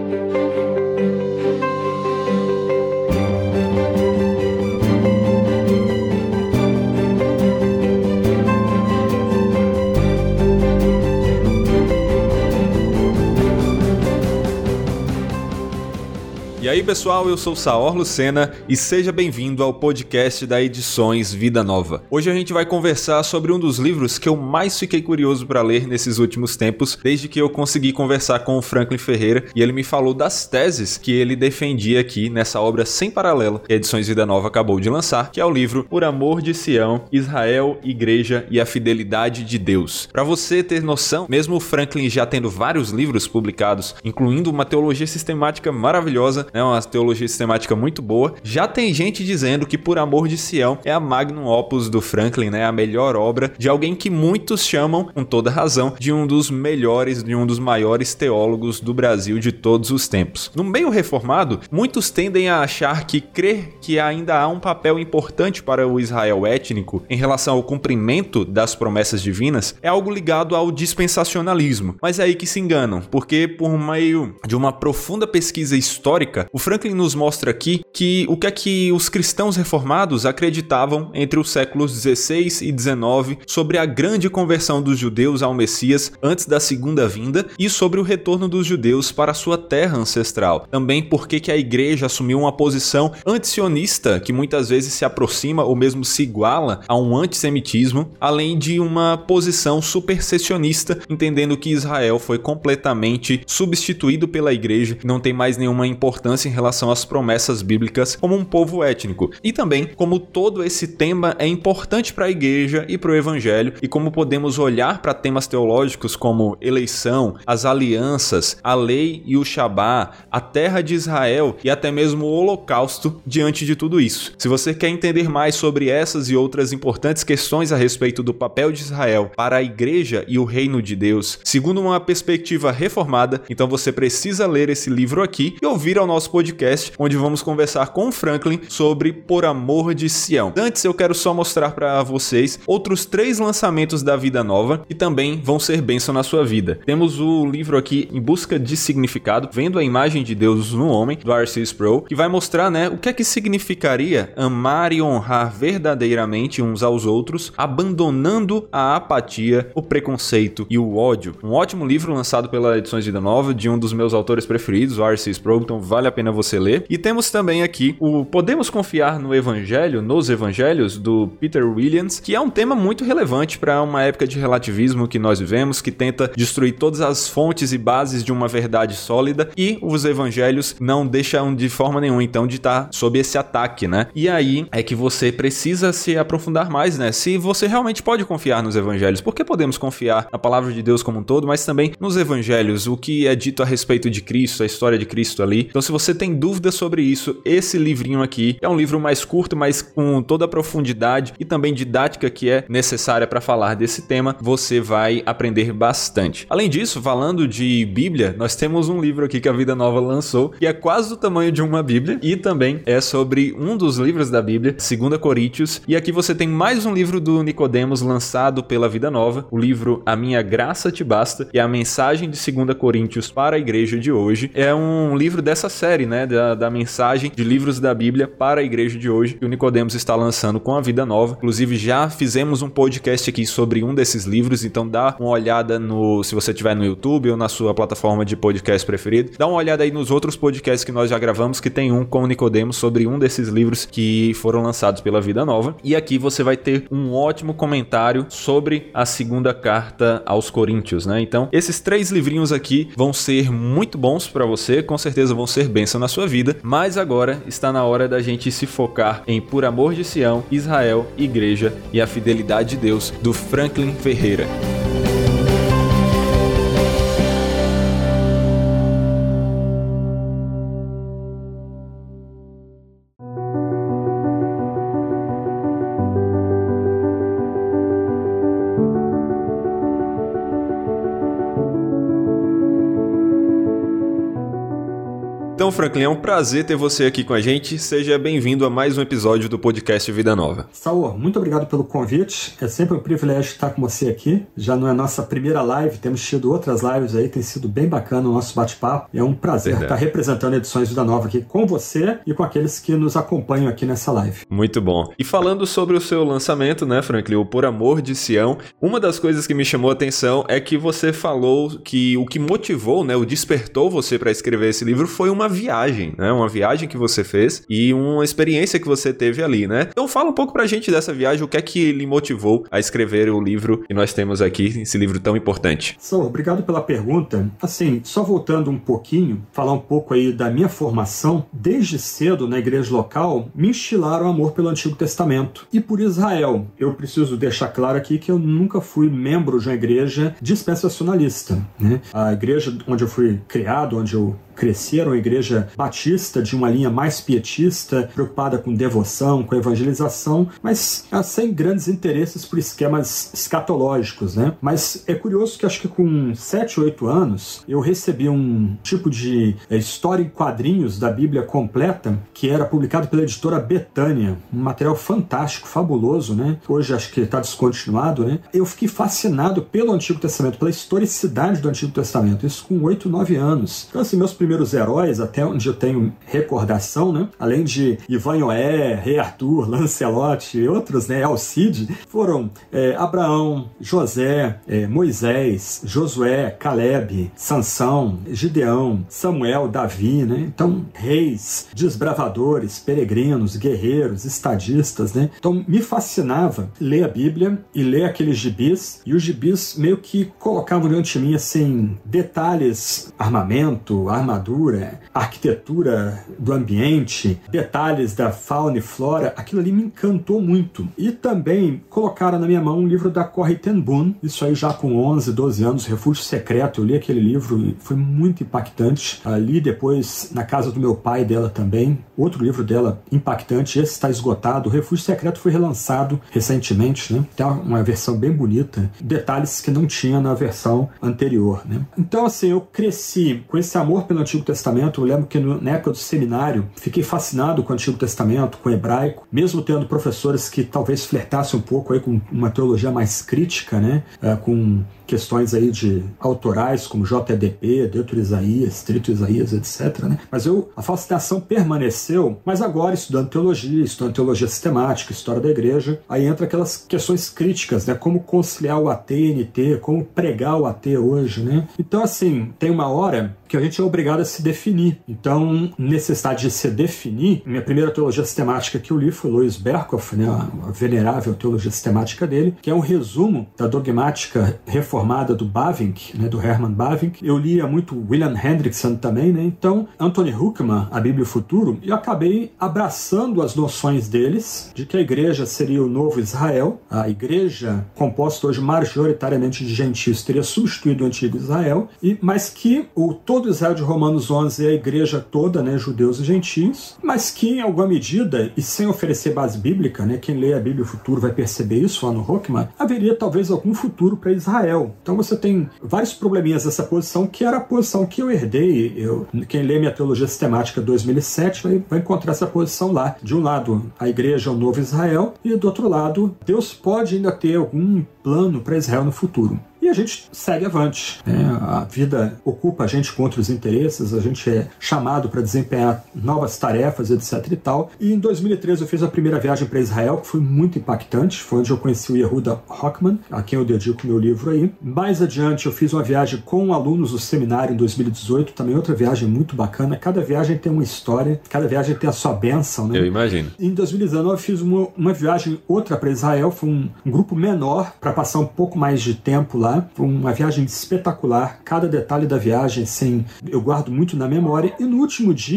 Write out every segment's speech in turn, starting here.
E aí pessoal, eu sou o Saor Lucena e seja bem-vindo ao podcast da Edições Vida Nova. Hoje a gente vai conversar sobre um dos livros que eu mais fiquei curioso para ler nesses últimos tempos, desde que eu consegui conversar com o Franklin Ferreira e ele me falou das teses que ele defendia aqui nessa obra sem paralelo que a Edições Vida Nova acabou de lançar, que é o livro Por Amor de Sião, Israel, Igreja e a Fidelidade de Deus. Para você ter noção, mesmo o Franklin já tendo vários livros publicados, incluindo uma teologia sistemática maravilhosa, uma teologia sistemática muito boa, já tem gente dizendo que Por Amor de Sião é a magnum opus do Franklin, a melhor obra de alguém que muitos chamam, com toda razão, de um dos melhores, de um dos maiores teólogos do Brasil de todos os tempos. No meio reformado, muitos tendem a achar que crer que ainda há um papel importante para o Israel étnico em relação ao cumprimento das promessas divinas é algo ligado ao dispensacionalismo, mas é aí que se enganam, porque por meio de uma profunda pesquisa histórica, o Franklin nos mostra aqui que o que é que os cristãos reformados acreditavam entre os séculos 16 e 19 sobre a grande conversão dos judeus ao Messias antes da segunda vinda e sobre o retorno dos judeus para sua terra ancestral. Também porque que a igreja assumiu uma posição antisionista que muitas vezes se aproxima ou mesmo se iguala a um antissemitismo, além de uma posição supersessionista, entendendo que Israel foi completamente substituído pela igreja e não tem mais nenhuma importância em relação às promessas bíblicas como um povo étnico. E também como todo esse tema é importante para a igreja e para o evangelho e como podemos olhar para temas teológicos como eleição, as alianças, a lei e o Shabá, a terra de Israel e até mesmo o holocausto diante de tudo isso. Se você quer entender mais sobre essas e outras importantes questões a respeito do papel de Israel para a igreja e o reino de Deus, segundo uma perspectiva reformada, então você precisa ler esse livro aqui e ouvir ao nosso podcast, onde vamos conversar com o Franklin sobre Por Amor de Sião. Antes, eu quero só mostrar para vocês outros 3 lançamentos da Vida Nova que também vão ser bênção na sua vida. Temos o livro aqui Em Busca de Significado, Vendo a Imagem de Deus no Homem, do R.C. Sproul, que vai mostrar, o que é que significaria amar e honrar verdadeiramente uns aos outros, abandonando a apatia, o preconceito e o ódio. Um ótimo livro lançado pela Edições Vida Nova, de um dos meus autores preferidos, o R.C. Sproul, então vale a pena você ler. E temos também aqui o Podemos Confiar no Evangelho, nos Evangelhos, do Peter Williams, que é um tema muito relevante para uma época de relativismo que nós vivemos, que tenta destruir todas as fontes e bases de uma verdade sólida, e os Evangelhos não deixam de forma nenhuma, então, de estar sob esse ataque, E aí é que você precisa se aprofundar mais, se você realmente pode confiar nos Evangelhos, porque podemos confiar na palavra de Deus como um todo, mas também nos Evangelhos, o que é dito a respeito de Cristo, a história de Cristo ali. Então, se você tem dúvidas sobre isso, esse livrinho aqui é um livro mais curto, mas com toda a profundidade e também didática que é necessária para falar desse tema, você vai aprender bastante. Além disso, falando de Bíblia, nós temos um livro aqui que a Vida Nova lançou, que é quase do tamanho de uma Bíblia, e também é sobre um dos livros da Bíblia, 2 Coríntios, e aqui você tem mais um livro do Nicodemos lançado pela Vida Nova, o livro A Minha Graça Te Basta, e a mensagem de 2 Coríntios para a igreja de hoje. É um livro dessa série, da mensagem de livros da Bíblia para a igreja de hoje, que o Nicodemos está lançando com a Vida Nova. Inclusive, já fizemos um podcast aqui sobre um desses livros, então dá uma olhada se você estiver no YouTube ou na sua plataforma de podcast preferido, dá uma olhada aí nos outros podcasts que nós já gravamos, que tem um com o Nicodemos sobre um desses livros que foram lançados pela Vida Nova. E aqui você vai ter um ótimo comentário sobre a 2ª carta aos Coríntios, Então, esses 3 livrinhos aqui vão ser muito bons para você, com certeza vão ser bênção na sua vida, mas agora está na hora da gente se focar em Por Amor de Sião, Israel, Igreja e a Fidelidade de Deus, do Franklin Ferreira. Então, Franklin, é um prazer ter você aqui com a gente. Seja bem-vindo a mais um episódio do podcast Vida Nova. Saul, muito obrigado pelo convite. É sempre um privilégio estar com você aqui. Já não é a nossa primeira live, temos tido outras lives aí, tem sido bem bacana o nosso bate-papo. É um prazer estar representando Edições Vida Nova aqui com você e com aqueles que nos acompanham aqui nessa live. Muito bom. E falando sobre o seu lançamento, né, Franklin, o Por Amor de Sião, uma das coisas que me chamou a atenção é que você falou que o que motivou, né, o despertou você para escrever esse livro foi uma viagem, né? Uma viagem que você fez e uma experiência que você teve ali, né? Então fala um pouco pra gente dessa viagem, o que é que lhe motivou a escrever o livro que nós temos aqui, esse livro tão importante. Obrigado pela pergunta. Assim, só voltando um pouquinho, falar um pouco aí da minha formação. Desde cedo, na igreja local, me instilaram amor pelo Antigo Testamento e por Israel. Eu preciso deixar claro aqui que eu nunca fui membro de uma igreja dispensacionalista, né? A igreja onde eu fui criado, onde eu cresci, era uma igreja batista, de uma linha mais pietista, preocupada com devoção, com evangelização, mas sem grandes interesses por esquemas escatológicos, né? Mas é curioso que acho que com 7, 8 anos, eu recebi um tipo de história em quadrinhos da Bíblia completa, que era publicado pela editora Betânia, um material fantástico, fabuloso, né? Hoje acho que está descontinuado, né? Eu fiquei fascinado pelo Antigo Testamento, pela historicidade do Antigo Testamento, isso com 8, 9 anos. Então, assim, meus primeiros heróis, até onde eu tenho recordação, né? Além de Ivanhoé, Rei Arthur, Lancelot e outros, né? Alcide, foram Abraão, José, Moisés, Josué, Caleb, Sansão, Gideão, Samuel, Davi, né? Então, reis, desbravadores, peregrinos, guerreiros, estadistas, né? Então, me fascinava ler a Bíblia e ler aqueles gibis, e os gibis meio que colocavam diante de mim, assim, detalhes, armamento, armadura, arquitetura do ambiente, detalhes da fauna e flora. Aquilo ali me encantou muito. E também colocaram na minha mão um livro da Corrie ten Boom, isso aí já com 11, 12 anos, Refúgio Secreto. Eu li aquele livro e foi muito impactante. Li depois na casa do meu pai dela também, outro livro dela impactante, esse está esgotado. O Refúgio Secreto foi relançado recentemente, né? Tem uma versão bem bonita, detalhes que não tinha na versão anterior, né? Então, assim, eu cresci com esse amor pelo Antigo Testamento. Eu lembro que na época do seminário fiquei fascinado com o Antigo Testamento, com o hebraico, mesmo tendo professores que talvez flertassem um pouco aí com uma teologia mais crítica, né? Com questões aí de autorais como JDP, Deutero Isaías, Trito Isaías, etc, né? Mas a fascinação permaneceu, mas agora estudando teologia sistemática, história da igreja, aí entra aquelas questões críticas, né? Como conciliar o AT e NT, como pregar o AT hoje, né? Então, assim, tem uma hora que a gente é obrigado a se definir. Então, necessidade de se definir, minha primeira teologia sistemática que eu li foi Louis Berkhof, né? A venerável teologia sistemática dele, que é um resumo da dogmática reformada do Bavinck, né? Do Hermann Bavinck. Eu lia muito William Hendrickson também, né? Então, Anthony Huckman, A Bíblia e o Futuro, e eu acabei abraçando as noções deles, de que a igreja seria o novo Israel, a igreja composta hoje majoritariamente de gentios teria substituído o antigo Israel, mas que todo Israel de Romanos 11 é a igreja toda, né, judeus e gentios, mas que em alguma medida, e sem oferecer base bíblica, né, quem lê a Bíblia e o Futuro vai perceber isso lá no Huckman, haveria talvez algum futuro para Israel. Então você tem vários probleminhas dessa posição, que era a posição que eu herdei. Quem lê minha teologia sistemática 2007 vai encontrar essa posição lá. De um lado, a igreja é o novo Israel, e do outro lado, Deus pode ainda ter algum plano para Israel no futuro. E a gente segue avante, né? A vida ocupa a gente com outros interesses, a gente é chamado para desempenhar novas tarefas, etc e tal. E em 2013 eu fiz a primeira viagem para Israel, que foi muito impactante, foi onde eu conheci o Yehuda Hochman, a quem eu dedico meu livro aí. Mais adiante eu fiz uma viagem com alunos do seminário em 2018, também outra viagem muito bacana. Cada viagem tem uma história, cada viagem tem a sua bênção, né? Eu imagino. Em 2019 eu fiz uma viagem outra para Israel, foi um grupo menor, para passar um pouco mais de tempo lá. Foi uma viagem espetacular, cada detalhe da viagem, eu guardo muito na memória. E no último dia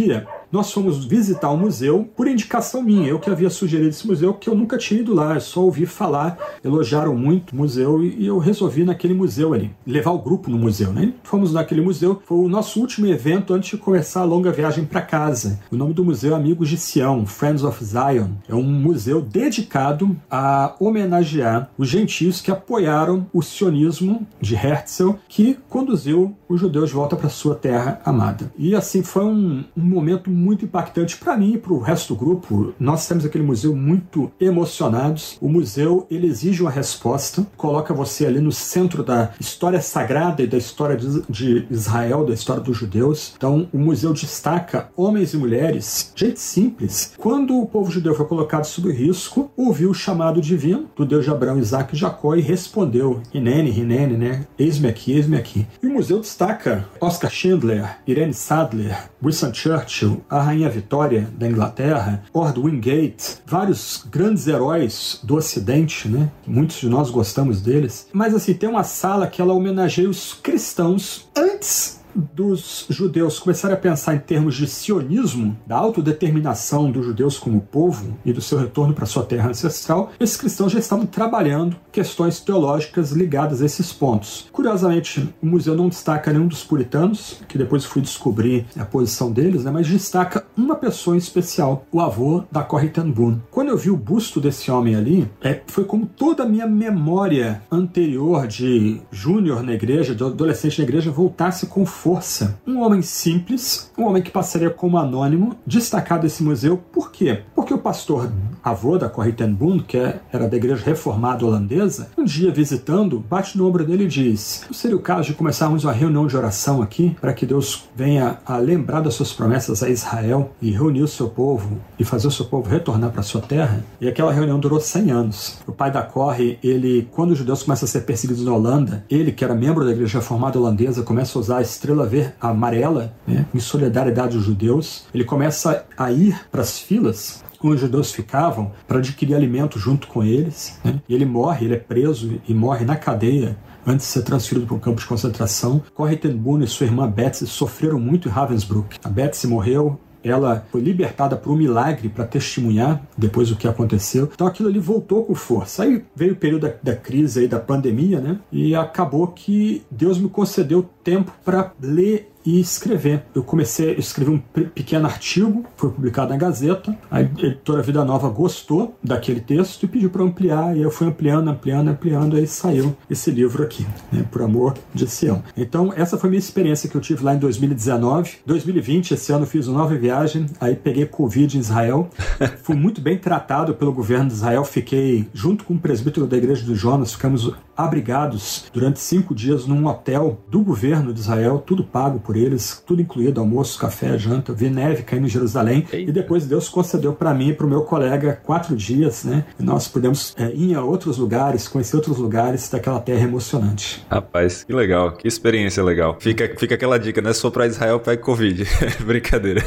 nós fomos visitar o museu por indicação minha. Eu que havia sugerido esse museu, que eu nunca tinha ido lá, eu só ouvi falar, elogiaram muito o museu e eu resolvi naquele museu ali, levar o grupo no museu, né? Fomos naquele museu, foi o nosso último evento antes de começar a longa viagem para casa. O nome do museu é Amigos de Sião, Friends of Zion. É um museu dedicado a homenagear os gentios que apoiaram o sionismo de Herzl, que conduziu os judeus de volta para sua terra amada. E assim, foi um momento muito impactante para mim e para o resto do grupo. Nós temos aquele museu muito emocionados. O museu, ele exige uma resposta, coloca você ali no centro da história sagrada e da história de Israel, da história dos judeus. Então, o museu destaca homens e mulheres, gente simples. Quando o povo judeu foi colocado sob risco, ouviu o chamado divino do Deus de Abraão, Isaac e Jacó e respondeu: Hinene, Hinene, né? Eis-me aqui, eis-me aqui. E o museu destaca Oscar Schindler, Irene Sadler, Winston Churchill, a Rainha Vitória da Inglaterra, Lord Wingate, vários grandes heróis do Ocidente, né? Muitos de nós gostamos deles. Mas assim, tem uma sala que ela homenageia os cristãos antes dos judeus começarem a pensar em termos de sionismo, da autodeterminação dos judeus como povo e do seu retorno para sua terra ancestral. Esses cristãos já estavam trabalhando questões teológicas ligadas a esses pontos. Curiosamente, o museu não destaca nenhum dos puritanos, que depois fui descobrir a posição deles, né, mas destaca uma pessoa em especial, o avô da Corrie ten Boom. Quando eu vi o busto desse homem ali, foi como toda a minha memória anterior de júnior na igreja, de adolescente na igreja, voltasse com força. Um homem simples, um homem que passaria como anônimo, destacado esse museu. Por quê? Porque o pastor avô da Corrie ten Boom, que era da igreja reformada holandesa, um dia visitando, bate no ombro dele e diz: não seria o caso de começarmos uma reunião de oração aqui, para que Deus venha a lembrar das suas promessas a Israel e reunir o seu povo e fazer o seu povo retornar para a sua terra? E aquela reunião durou 100 anos. O pai da Corrie, quando os judeus começam a ser perseguidos na Holanda, ele, que era membro da igreja reformada holandesa, começa a usar a estrela amarela, né, em solidariedade aos judeus. Ele começa a ir para as filas onde os judeus ficavam para adquirir alimento junto com eles, né? E ele morre, ele é preso e morre na cadeia antes de ser transferido para um campo de concentração. Corrie ten Boom e sua irmã Betsy sofreram muito em Ravensbrück. A Betsy morreu, ela foi libertada por um milagre para testemunhar depois do que aconteceu. Então aquilo ali voltou com força. Aí veio o período da crise, aí, da pandemia, né? E acabou que Deus me concedeu tempo para ler e escrever. Eu escrevi um pequeno artigo, foi publicado na Gazeta. A editora Vida Nova gostou daquele texto e pediu para ampliar, e eu fui ampliando, aí saiu esse livro aqui, né, Por Amor de Sião. Então, essa foi a minha experiência que eu tive lá em 2019. 2020, esse ano, eu fiz uma nova viagem, aí peguei Covid em Israel. Fui muito bem tratado pelo governo de Israel, fiquei junto com o presbítero da igreja do Jonas, ficamos abrigados durante 5 dias num hotel do governo de Israel, tudo pago por eles, tudo incluído, almoço, café, janta. Vi neve caindo em Jerusalém. Eita. E depois Deus concedeu para mim e para o meu colega 4 dias, né? E nós pudemos ir a outros lugares, conhecer outros lugares daquela terra emocionante. Rapaz, que legal, que experiência legal. Fica aquela dica, né? Se for para Israel, pegue Covid. Brincadeira.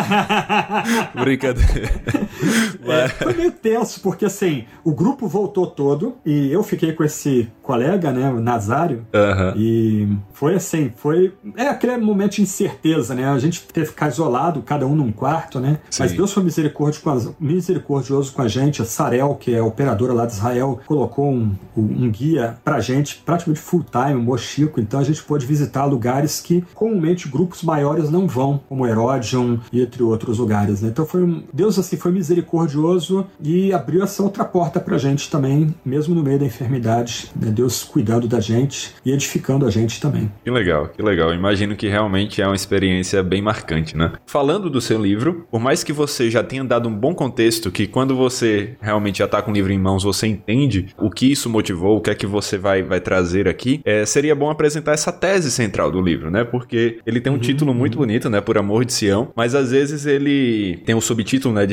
Brincadeira. Foi meio tenso, porque assim, o grupo voltou todo e eu fiquei com esse colega, né, o Nazário, e foi assim, aquele momento de incerteza, né, a gente teve que ficar isolado, cada um num quarto, né, Sim. Mas Deus foi misericordioso com a gente. A Sarel, que é a operadora lá de Israel, colocou um guia pra gente, praticamente full time, um mochico, então a gente pôde visitar lugares que comumente grupos maiores não vão, como Herodion e entre outros lugares, né, então Deus assim foi misericordioso e abriu essa outra porta pra gente também, mesmo no meio da enfermidade, né, Deus cuidando da gente e edificando a gente também. Que legal, que legal. Imagino que realmente é uma experiência bem marcante, né? Falando do seu livro, por mais que você já tenha dado um bom contexto, que quando você realmente já está com o livro em mãos, você entende o que isso motivou, o que é que você vai trazer aqui, seria bom apresentar essa tese central do livro, né? Porque ele tem um título muito bonito, né? Por Amor de Sião, mas às vezes ele tem um subtítulo, né, de Israel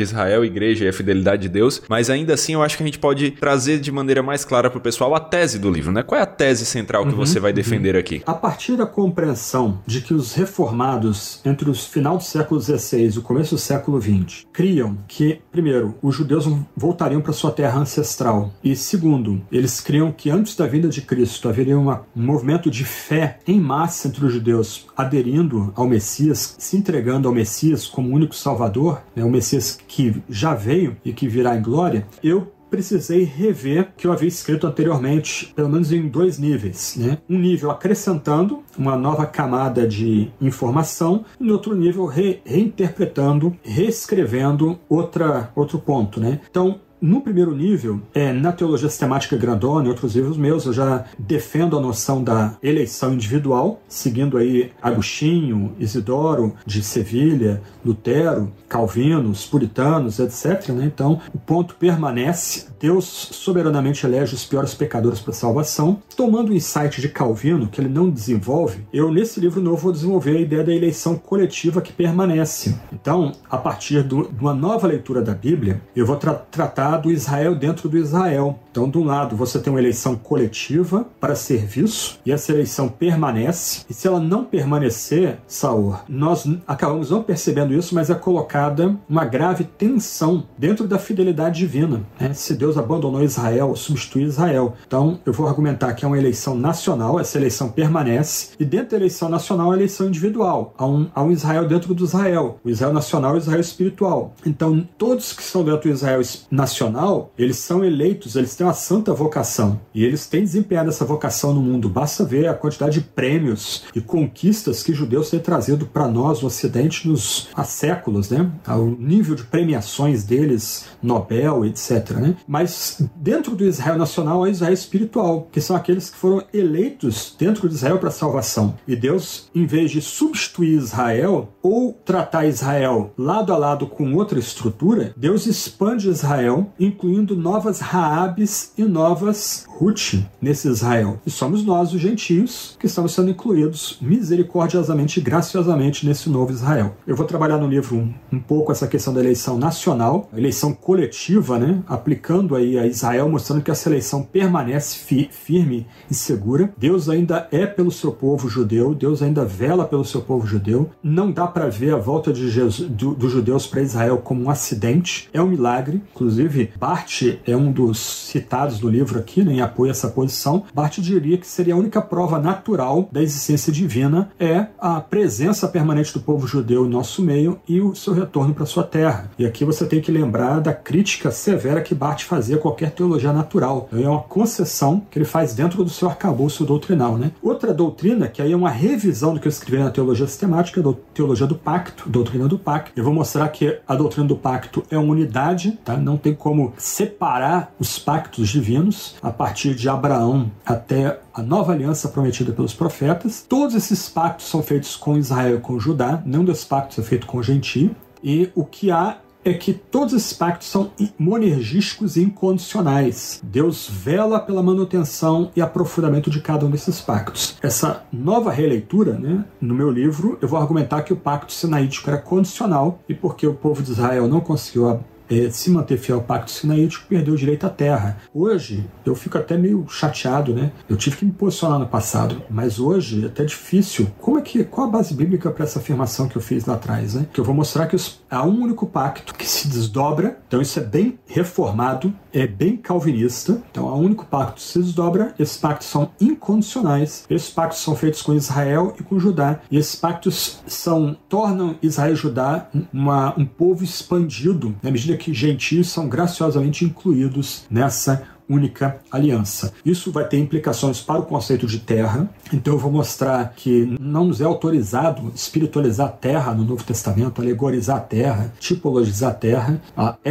igreja e a fidelidade de Deus, mas ainda assim eu acho que a gente pode trazer de maneira mais clara para o pessoal a tese do livro, né? Qual é a tese central que você vai defender aqui? A partir da compreensão de que os reformados, entre o final do século XVI e o começo do século XX, criam que, primeiro, os judeus voltariam para sua terra ancestral, e segundo, eles criam que antes da vinda de Cristo haveria um movimento de fé em massa entre os judeus, aderindo ao Messias, se entregando ao Messias como único Salvador, né, o Messias que já veio e que virá em glória. Eu precisei rever o que eu havia escrito anteriormente, pelo menos em 2 níveis, né? Um nível acrescentando uma nova camada de informação, e no outro nível reinterpretando, reescrevendo outro ponto, né? Então, no primeiro nível, na Teologia Sistemática Grandona e outros livros meus, eu já defendo a noção da eleição individual, seguindo aí Agostinho, Isidoro de Sevilha, Lutero, Calvino, os puritanos, etc., né? Então, o ponto permanece. Deus soberanamente elege os piores pecadores para a salvação. Tomando o insight de Calvino, que ele não desenvolve, eu, nesse livro novo, vou desenvolver a ideia da eleição coletiva que permanece. Então, a partir de uma nova leitura da Bíblia, eu vou tratar do Israel dentro do Israel. Então, de um lado, você tem uma eleição coletiva para serviço, e essa eleição permanece. E se ela não permanecer, Saor, nós acabamos não percebendo isso, mas é colocada uma grave tensão dentro da fidelidade divina, né? Se Deus abandonou Israel, substitui Israel. Então, eu vou argumentar que é uma eleição nacional, essa eleição permanece, e dentro da eleição nacional, a eleição individual. Há um Israel dentro do Israel, o Israel nacional e o Israel espiritual. Então, todos que estão dentro do Israel nacional, eles são eleitos, eles têm uma santa vocação, e eles têm desempenhado essa vocação no mundo. Basta ver a quantidade de prêmios e conquistas que judeus têm trazido para nós, no Ocidente, há séculos, né? O nível de premiações deles, Nobel, etc., né? Mas dentro do Israel nacional há Israel espiritual, que são aqueles que foram eleitos dentro de Israel para a salvação. E Deus, em vez de substituir Israel ou tratar Israel lado a lado com outra estrutura, Deus expande Israel, incluindo novas Raabes e novas Ruth nesse Israel. E somos nós, os gentios, que estamos sendo incluídos misericordiosamente e graciosamente nesse novo Israel. Eu vou trabalhar no livro um pouco essa questão da eleição nacional, eleição coletiva, né? Aplicando aí a Israel, mostrando que essa eleição permanece firme e segura. Deus ainda é pelo seu povo judeu, Deus ainda vela pelo seu povo judeu. Não dá para ver a volta de dos judeus para Israel como um acidente, é um milagre. Inclusive, Barth é um dos citados no livro aqui, né, em apoio a essa posição. Barth diria que seria a única prova natural da existência divina é a presença permanente do povo judeu em nosso meio e o seu retorno para sua terra. E aqui você tem que lembrar da crítica severa que Barth fazia a qualquer teologia natural. É uma concessão que ele faz dentro do seu arcabouço doutrinal, né? Outra doutrina, que aí é uma revisão do que eu escrevi na teologia sistemática, a teologia do pacto, doutrina do pacto. Eu vou mostrar que a doutrina do pacto é uma unidade, tá? Não tem como separar os pactos divinos a partir de Abraão até a nova aliança prometida pelos profetas. Todos esses pactos são feitos com Israel e com Judá, nenhum desses pactos é feito com o gentio, e o que há é que todos esses pactos são monergísticos e incondicionais. Deus vela pela manutenção e aprofundamento de cada um desses pactos. Essa nova releitura, né, no meu livro, eu vou argumentar que o pacto sinaítico era condicional, e porque o povo de Israel não conseguiu se manter fiel ao pacto sinaítico, perdeu o direito à terra. Hoje, eu fico até meio chateado, né? Eu tive que me posicionar no passado, mas hoje é até difícil. Qual a base bíblica para essa afirmação que eu fiz lá atrás, né? Que eu vou mostrar que há um único pacto que se desdobra, então isso é bem reformado, é bem calvinista, então há um único pacto que se desdobra, esses pactos são incondicionais, esses pactos são feitos com Israel e com Judá, e esses pactos tornam Israel e Judá um povo expandido, na medida que gentios são graciosamente incluídos nessa única aliança. Isso vai ter implicações para o conceito de terra, então eu vou mostrar que não nos é autorizado espiritualizar a terra no Novo Testamento, alegorizar a terra, tipologizar a terra.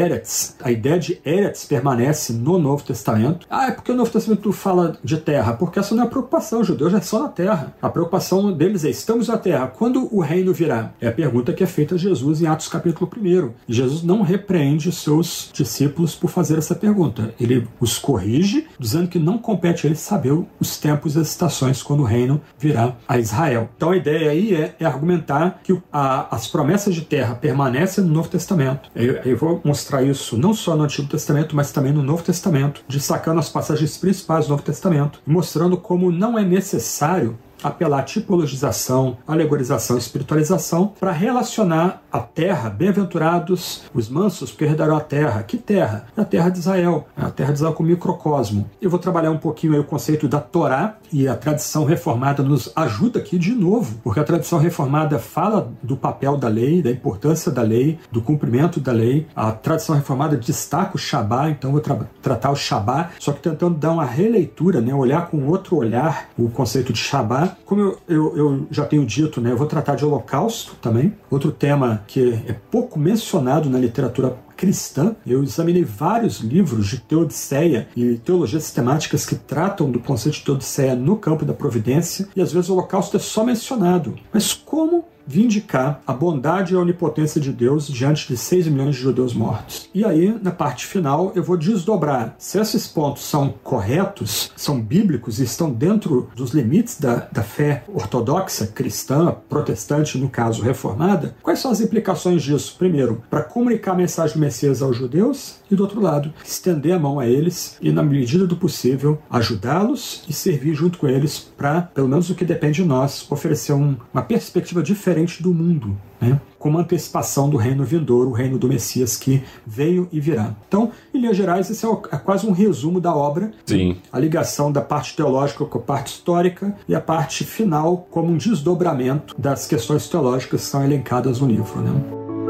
A ideia de Eretz permanece no Novo Testamento. É porque o Novo Testamento fala de terra, porque essa não é a preocupação, os judeus já são na terra. A preocupação deles é, estamos na terra, quando o reino virá? É a pergunta que é feita a Jesus em Atos capítulo 1. E Jesus não repreende os seus discípulos por fazer essa pergunta. Ele os corrige, dizendo que não compete a ele saber os tempos e as estações quando o reino virá a Israel. Então a ideia aí é argumentar que as promessas de terra permanecem no Novo Testamento. Eu vou mostrar isso não só no Antigo Testamento, mas também no Novo Testamento, destacando as passagens principais do Novo Testamento, mostrando como não é necessário apelar à tipologização, alegorização e espiritualização para relacionar a terra, bem-aventurados os mansos, porque herdarão a terra. Que terra? A terra de Israel. A terra de Israel com microcosmo. Eu vou trabalhar um pouquinho aí o conceito da Torá, e a tradição reformada nos ajuda aqui de novo, porque a tradição reformada fala do papel da lei, da importância da lei, do cumprimento da lei. A tradição reformada destaca o Shabá, então eu vou tratar o Shabá, só que tentando dar uma releitura, né? Olhar com outro olhar o conceito de Shabá. Como eu já tenho dito, né, eu vou tratar de Holocausto também, outro tema que é pouco mencionado na literatura cristã. Eu examinei vários livros de teodiceia e teologias sistemáticas que tratam do conceito de teodiceia no campo da providência, e às vezes o Holocausto é só mencionado. Mas como vindicar a bondade e a onipotência de Deus diante de 6 milhões de judeus mortos? E aí, na parte final, eu vou desdobrar se esses pontos são corretos, são bíblicos e estão dentro dos limites da fé ortodoxa, cristã, protestante, no caso reformada. Quais são as implicações disso? Primeiro, para comunicar a mensagem do Messias aos judeus, e do outro lado, estender a mão a eles e, na medida do possível, ajudá-los e servir junto com eles para, pelo menos o que depende de nós, oferecer uma perspectiva diferente do mundo, né? Como antecipação do reino vindouro, o reino do Messias que veio e virá. Então, em linhas gerais, esse é quase um resumo da obra. Sim. A ligação da parte teológica com a parte histórica e a parte final como um desdobramento das questões teológicas que são elencadas no livro, né?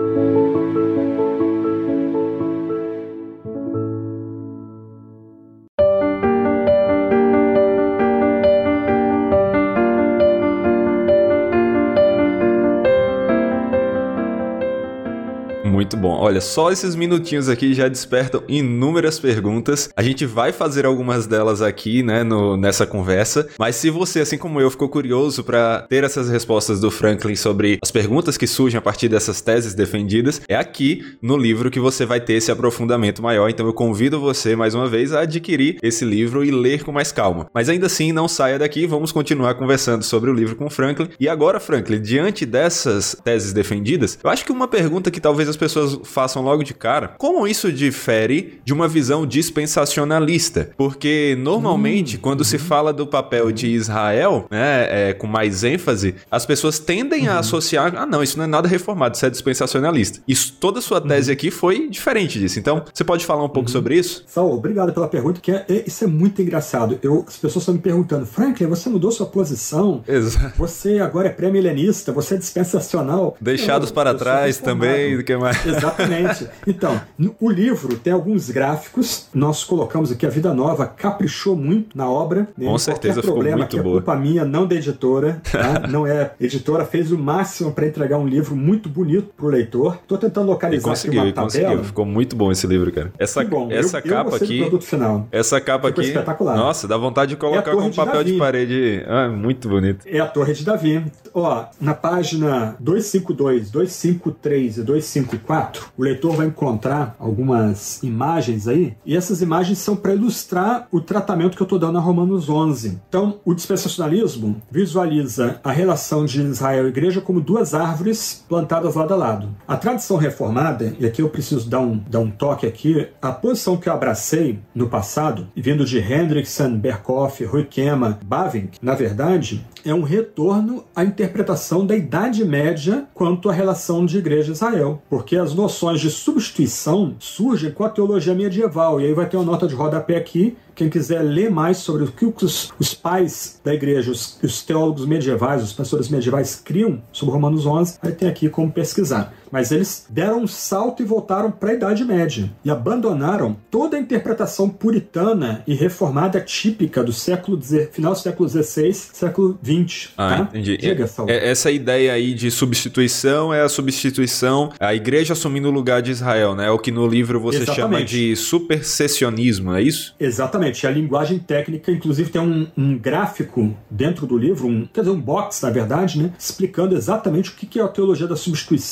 Muito bom. Olha, só esses minutinhos aqui já despertam inúmeras perguntas. A gente vai fazer algumas delas aqui, né, nessa conversa. Mas se você, assim como eu, ficou curioso para ter essas respostas do Franklin sobre as perguntas que surgem a partir dessas teses defendidas, é aqui no livro que você vai ter esse aprofundamento maior. Então eu convido você, mais uma vez, a adquirir esse livro e ler com mais calma. Mas ainda assim, não saia daqui. Vamos continuar conversando sobre o livro com o Franklin. E agora, Franklin, diante dessas teses defendidas, eu acho que uma pergunta que talvez as pessoas façam logo de cara: como isso difere de uma visão dispensacionalista? Porque normalmente quando se fala do papel de Israel, né, com mais ênfase, as pessoas tendem a associar, não, isso não é nada reformado, isso é dispensacionalista. Isso, toda a sua tese aqui foi diferente disso. Então, você pode falar um pouco sobre isso? Saul, obrigado pela pergunta, isso é muito engraçado. As pessoas estão me perguntando: Franklin, você mudou sua posição? Exato. Você agora é pré-milenista, você é dispensacional. Deixados para trás também, do que mais? Exatamente. Então, o livro tem alguns gráficos. Nós colocamos aqui, a Vida Nova caprichou muito na obra, né? Com certeza ficou muito boa. É culpa minha, não da editora, tá? Não é. A editora fez o máximo para entregar um livro muito bonito pro leitor. Tô tentando localizar aqui uma tabela. Conseguiu. Ficou muito bom esse livro, cara. Essa capa aqui, essa capa aqui, espetacular. Nossa, dá vontade de colocar com papel de parede. Muito bonito. É a Torre de Davi. Ó, na página 252, 253 e 254, o leitor vai encontrar algumas imagens aí, e essas imagens são para ilustrar o tratamento que eu estou dando a Romanos 11. Então, o dispensacionalismo visualiza a relação de Israel e igreja como duas árvores plantadas lado a lado. A tradição reformada, e aqui eu preciso dar um toque aqui, a posição que eu abracei no passado, vindo de Hendrickson, Berkhoff, Huykema, Bavinck, na verdade, é um retorno à interpretação da Idade Média quanto à relação de igreja e Israel, porque as noções de substituição surgem com a teologia medieval, e aí vai ter uma nota de rodapé aqui. Quem quiser ler mais sobre o que os pais da igreja, os teólogos medievais, os pastores medievais criam sobre Romanos 11, aí tem aqui como pesquisar. Mas eles deram um salto e voltaram para a Idade Média e abandonaram toda a interpretação puritana e reformada típica do final do século XVI, século XX. Tá? Entendi. Diga, Saul. Essa ideia aí de substituição é a substituição, a igreja assumindo o lugar de Israel, né? É o que no livro você chama de supersessionismo, é isso? Exatamente. A linguagem técnica, inclusive tem um gráfico dentro do livro, um box, na verdade, né? Explicando exatamente o que é a teologia da substituição, supersessionismo,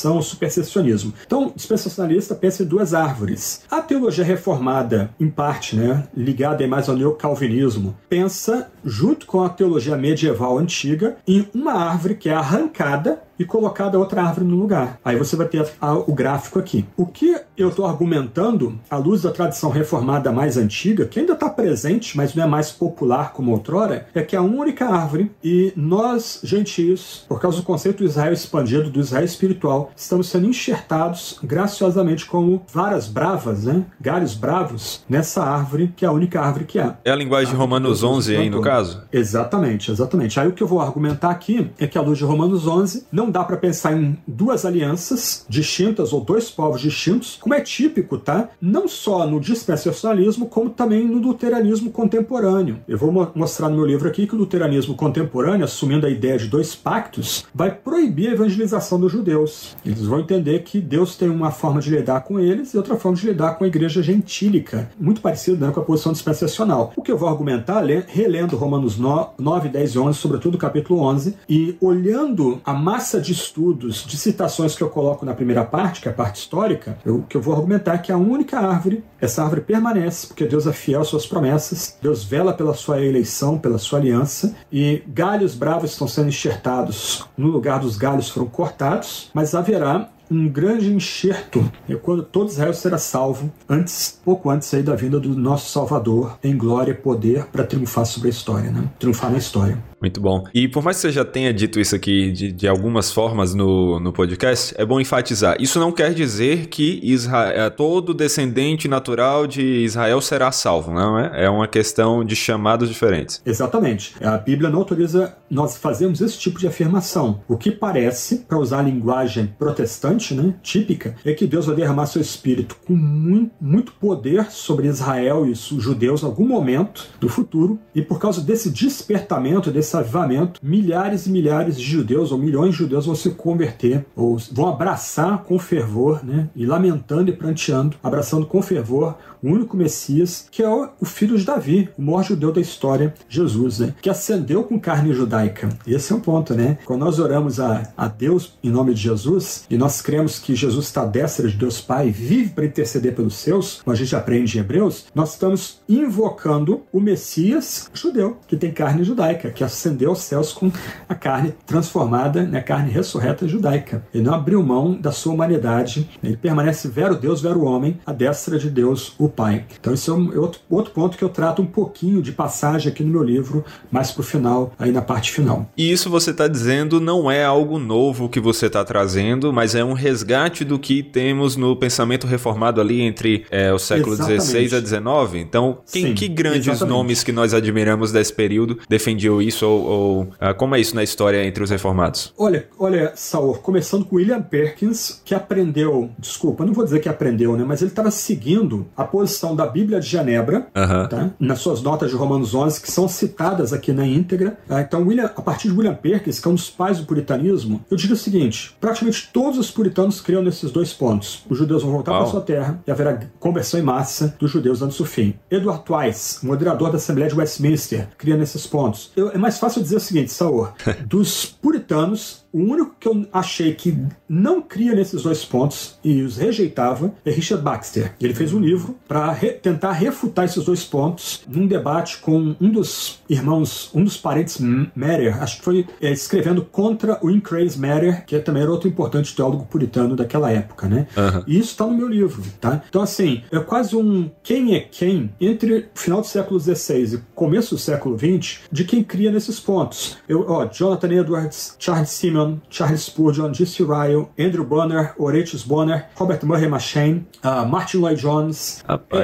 dispensacionalismo. Então, o dispensacionalista pensa em duas árvores. A teologia reformada, em parte, né, ligada mais ao neocalvinismo, pensa, junto com a teologia medieval antiga, em uma árvore que é arrancada e colocada outra árvore no lugar. Aí você vai ter o gráfico aqui. O que eu estou argumentando, à luz da tradição reformada mais antiga, que ainda está presente, mas não é mais popular como outrora, é que a única árvore, e nós, gentios, por causa do conceito do Israel expandido, do Israel espiritual, estamos sendo enxertados graciosamente como varas bravas, né? Galhos bravos, nessa árvore, que é a única árvore que há. É a linguagem de Romanos 11 aí, no caso? Exatamente, exatamente. Aí o que eu vou argumentar aqui é que, à luz de Romanos 11, não dá para pensar em duas alianças distintas ou dois povos distintos, como é típico, tá? Não só no dispensacionalismo, como também no luteranismo contemporâneo. Eu vou mostrar no meu livro aqui que o luteranismo contemporâneo, assumindo a ideia de dois pactos, vai proibir a evangelização dos judeus. Eles vão entender que Deus tem uma forma de lidar com eles e outra forma de lidar com a igreja gentílica, muito parecida, né, com a posição dispensacional. O que eu vou argumentar, relendo Romanos 9, 10 e 11, sobretudo o capítulo 11, e olhando a massa de estudos, de citações que eu coloco na primeira parte, que é a parte histórica, o que eu vou argumentar é que a única árvore, essa árvore permanece, porque Deus é fiel às suas promessas, Deus vela pela sua eleição, pela sua aliança, e galhos bravos estão sendo enxertados no lugar dos galhos foram cortados, mas haverá um grande enxerto quando todo Israel será salvo, pouco antes aí da vinda do nosso Salvador em glória e poder para triunfar sobre a história, né? Triunfar na história. Muito bom. E por mais que você já tenha dito isso aqui de algumas formas no podcast, é bom enfatizar. Isso não quer dizer que todo descendente natural de Israel será salvo, não é? É uma questão de chamados diferentes. Exatamente. A Bíblia não autoriza nós fazermos esse tipo de afirmação. O que parece, para usar a linguagem protestante, né, típica, é que Deus vai derramar seu espírito com muito poder sobre Israel e os judeus em algum momento do futuro, e por causa desse despertamento, desse avivamento, milhares e milhares de judeus, ou milhões de judeus vão se converter, ou vão abraçar com fervor, né, e lamentando e pranteando, abraçando com fervor o único Messias, que é o filho de Davi, o maior judeu da história, Jesus, né, que ascendeu com carne judaica. Esse é um ponto, né? Quando nós oramos a Deus em nome de Jesus, e nós cremos que Jesus está à destra de Deus Pai, vive para interceder pelos seus, como a gente aprende em Hebreus, nós estamos invocando o Messias judeu, que tem carne judaica, que ascendeu aos céus com a carne transformada, né, carne ressurreta judaica. Ele não abriu mão da sua humanidade, ele permanece vero Deus, vero homem, à destra de Deus, o Pai. Então esse é outro ponto que eu trato um pouquinho de passagem aqui no meu livro, mais pro final, aí na parte final. E isso você está dizendo não é algo novo que você está trazendo, mas é um resgate do que temos no pensamento reformado ali entre o século XVI a XIX. Então, que grandes nomes que nós admiramos desse período defendiam isso ou como é isso na história entre os reformados? Olha, Saul, começando com William Perkins, que aprendeu, não vou dizer que aprendeu, né, mas ele estava seguindo a posição da Bíblia de Genebra, tá, nas suas notas de Romanos 11, que são citadas aqui na íntegra. Então, a partir de William Perkins, que é um dos pais do puritanismo, eu digo o seguinte: praticamente todos os puritanos criam nesses dois pontos. Os judeus vão voltar para sua terra e haverá conversão em massa dos judeus antes do fim. Edward Twice, moderador da Assembleia de Westminster, cria nesses pontos. É mais fácil dizer o seguinte, Saur, dos puritanos, o único que eu achei que não cria nesses dois pontos e os rejeitava é Richard Baxter. Ele fez um livro para tentar refutar esses dois pontos num debate com um dos parentes Mather, acho que foi escrevendo contra o Increase Mather, que também era outro importante teólogo puritano daquela época, né? E isso está no meu livro, tá? Então, assim, é quase um quem é quem entre o final do século XVI e começo do século XX de quem cria nesses pontos. Jonathan Edwards, Charles Simeon, Charles Spurgeon, G.C. Ryle, Andrew Bonner, Horatius Bonner, Robert Murray M'Cheyne, Martin Lloyd-Jones.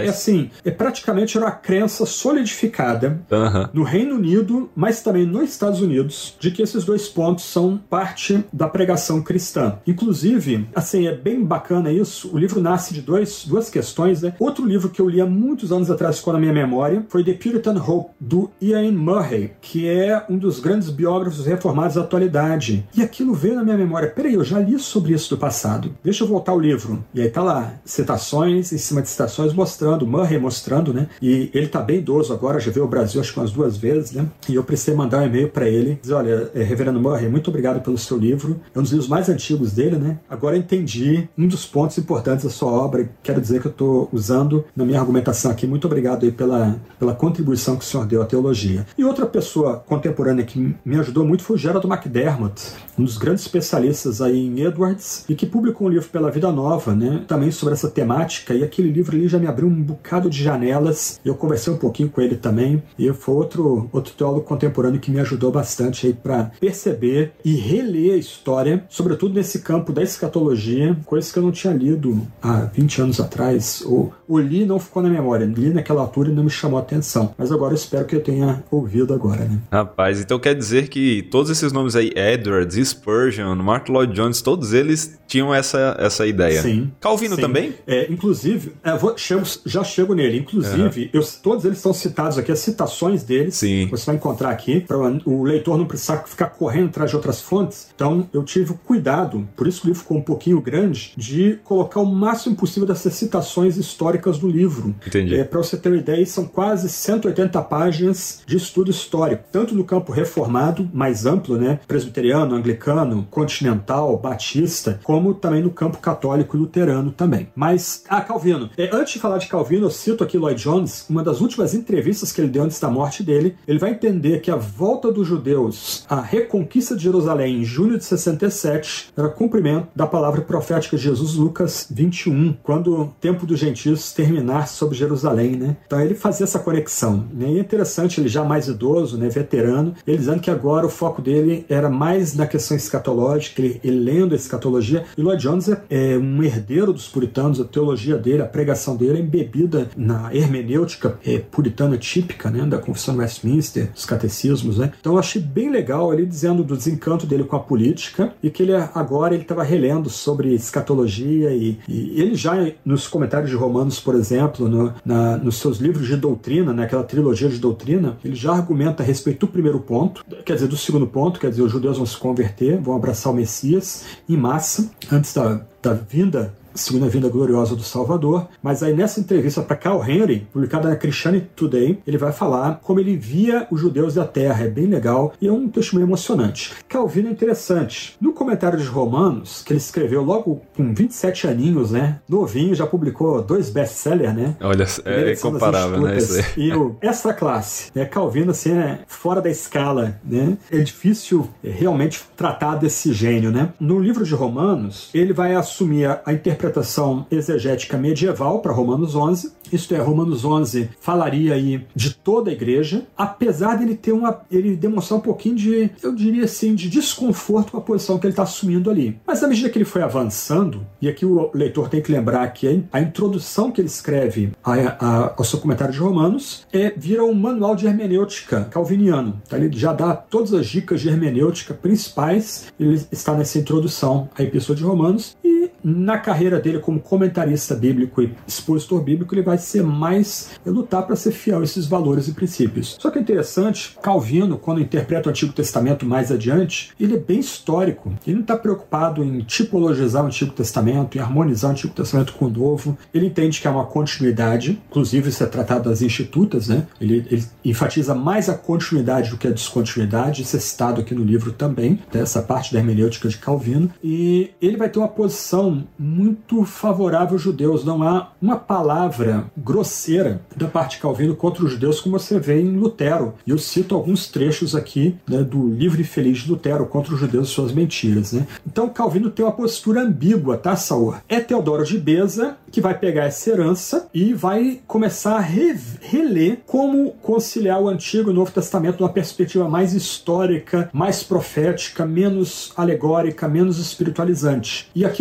Praticamente era uma crença solidificada no Reino Unido, mas também nos Estados Unidos, de que esses dois pontos são parte da pregação cristã. Inclusive, assim, é bem bacana isso, o livro nasce de duas questões, né? Outro livro que eu li há muitos anos atrás, ficou na minha memória, foi The Puritan Hope, do Ian Murray, que é um dos grandes biógrafos reformados da atualidade. E aquilo veio na minha memória. Peraí, eu já li sobre isso do passado. Deixa eu voltar ao livro. E aí tá lá, citações em cima de citações mostrando, Murray mostrando, né? E ele tá bem idoso agora, já veio ao Brasil acho que umas 2 vezes, né? E eu precisei mandar um e-mail para ele, dizer, olha, reverendo Murray, muito obrigado pelo seu livro. É um dos livros mais antigos dele, né? Agora eu entendi um dos pontos importantes da sua obra e quero dizer que eu estou usando na minha argumentação aqui. Muito obrigado aí pela contribuição que o senhor deu à teologia. E outra pessoa contemporânea que me ajudou muito foi o Gerald McDermott, um dos grandes especialistas aí em Edwards e que publicou um livro pela Vida Nova, né? Também sobre essa temática, e aquele livro ali já me abriu um bocado de janelas. Eu conversei um pouquinho com ele também e foi outro teólogo contemporâneo que me ajudou bastante aí para perceber e reler a história, sobretudo nesse campo da escatologia, coisas que eu não tinha lido há 20 anos atrás, ou li e não ficou na memória, li naquela altura e não me chamou a atenção, mas agora eu espero que eu tenha ouvido agora, né? Rapaz, então quer dizer que todos esses nomes aí, Edwards, Spurgeon, Martyn Lloyd-Jones, todos eles tinham essa ideia. Sim. Calvino sim. Também? Inclusive, já chego nele, inclusive, todos eles estão citados aqui, as citações deles, sim, você vai encontrar aqui, para o leitor não precisar ficar correndo atrás de outras fontes. Então, eu tive cuidado, por isso que o livro ficou um pouquinho grande, de colocar o máximo possível dessas citações históricas do livro. Entendi. Para você ter uma ideia, são quase 180 páginas de estudo histórico, tanto no campo reformado, mais amplo, né, presbiteriano, anglicano, continental, batista, como também no campo católico e luterano também. Mas, Calvino. Antes de falar de Calvino, eu cito aqui Lloyd-Jones, uma das últimas entrevistas que ele deu antes da morte dele. Ele vai entender que a volta dos judeus à reconquista de Jerusalém em julho de 67 era cumprimento da palavra profética de Jesus, Lucas 21, quando o tempo dos gentios terminar sobre Jerusalém, né? Então ele fazia essa conexão, né? E é interessante, ele já mais idoso, né, veterano, ele dizendo que agora o foco dele era mais na questão escatológica, ele lendo a escatologia. E Lloyd-Jones é um herdeiro dos puritanos, a teologia dele, a pregação dele é embebida na hermenêutica puritana típica, né, da Confissão de Westminster, dos catecismos, né? Então eu achei bem legal ele dizendo do desencanto dele com a política e que ele agora estava relendo sobre escatologia e ele já nos comentários de Romanos, por exemplo, nos seus livros de doutrina, naquela trilogia de doutrina, ele já argumenta a respeito do primeiro ponto, quer dizer, do segundo ponto, quer dizer, os judeus vão se converter, vão abraçar o Messias em massa, antes da segunda vinda gloriosa do Salvador. Mas aí nessa entrevista para Carl Henry, publicada na Christianity Today, ele vai falar como ele via os judeus da terra. É bem legal e é um testemunho emocionante. Calvino é interessante. No comentário de Romanos, que ele escreveu logo com 27 aninhos, né? Novinho, já publicou 2 best-sellers, né? Olha, é incomparável, né? Isso aí. E o Extra Classe, né? Calvino, assim, é fora da escala, né? É difícil realmente tratar desse gênio, né? No livro de Romanos, ele vai assumir a interpretação exegética medieval para Romanos 11. Isto é, Romanos 11 falaria aí de toda a igreja, apesar dele ele demonstrar um pouquinho de, eu diria assim, de desconforto com a posição que ele está assumindo ali. Mas à medida que ele foi avançando, e aqui o leitor tem que lembrar que a introdução que ele escreve ao seu comentário de Romanos vira um manual de hermenêutica calviniano. Então, ele já dá todas as dicas de hermenêutica principais, ele está nessa introdução à Epístola de Romanos, e na carreira dele como comentarista bíblico e expositor bíblico, ele vai ser mais lutar para ser fiel a esses valores e princípios. Só que é interessante, Calvino, quando interpreta o Antigo Testamento mais adiante, ele é bem histórico. Ele não está preocupado em tipologizar o Antigo Testamento, em harmonizar o Antigo Testamento com o Novo. Ele entende que há uma continuidade, inclusive isso é tratado das Institutas, né? Ele enfatiza mais a continuidade do que a descontinuidade, isso é citado aqui no livro também, essa parte da hermenêutica de Calvino, e ele vai ter uma posição muito favorável aos judeus. Não há uma palavra grosseira da parte de Calvino contra os judeus, como você vê em Lutero. E eu cito alguns trechos aqui, né, do Livre e Feliz de Lutero contra os judeus e suas mentiras, né? Então Calvino tem uma postura ambígua, tá, Saur? É Teodoro de Beza que vai pegar essa herança e vai começar a reler como conciliar o Antigo e o Novo Testamento numa perspectiva mais histórica, mais profética, menos alegórica, menos espiritualizante. E aqui tem um ponto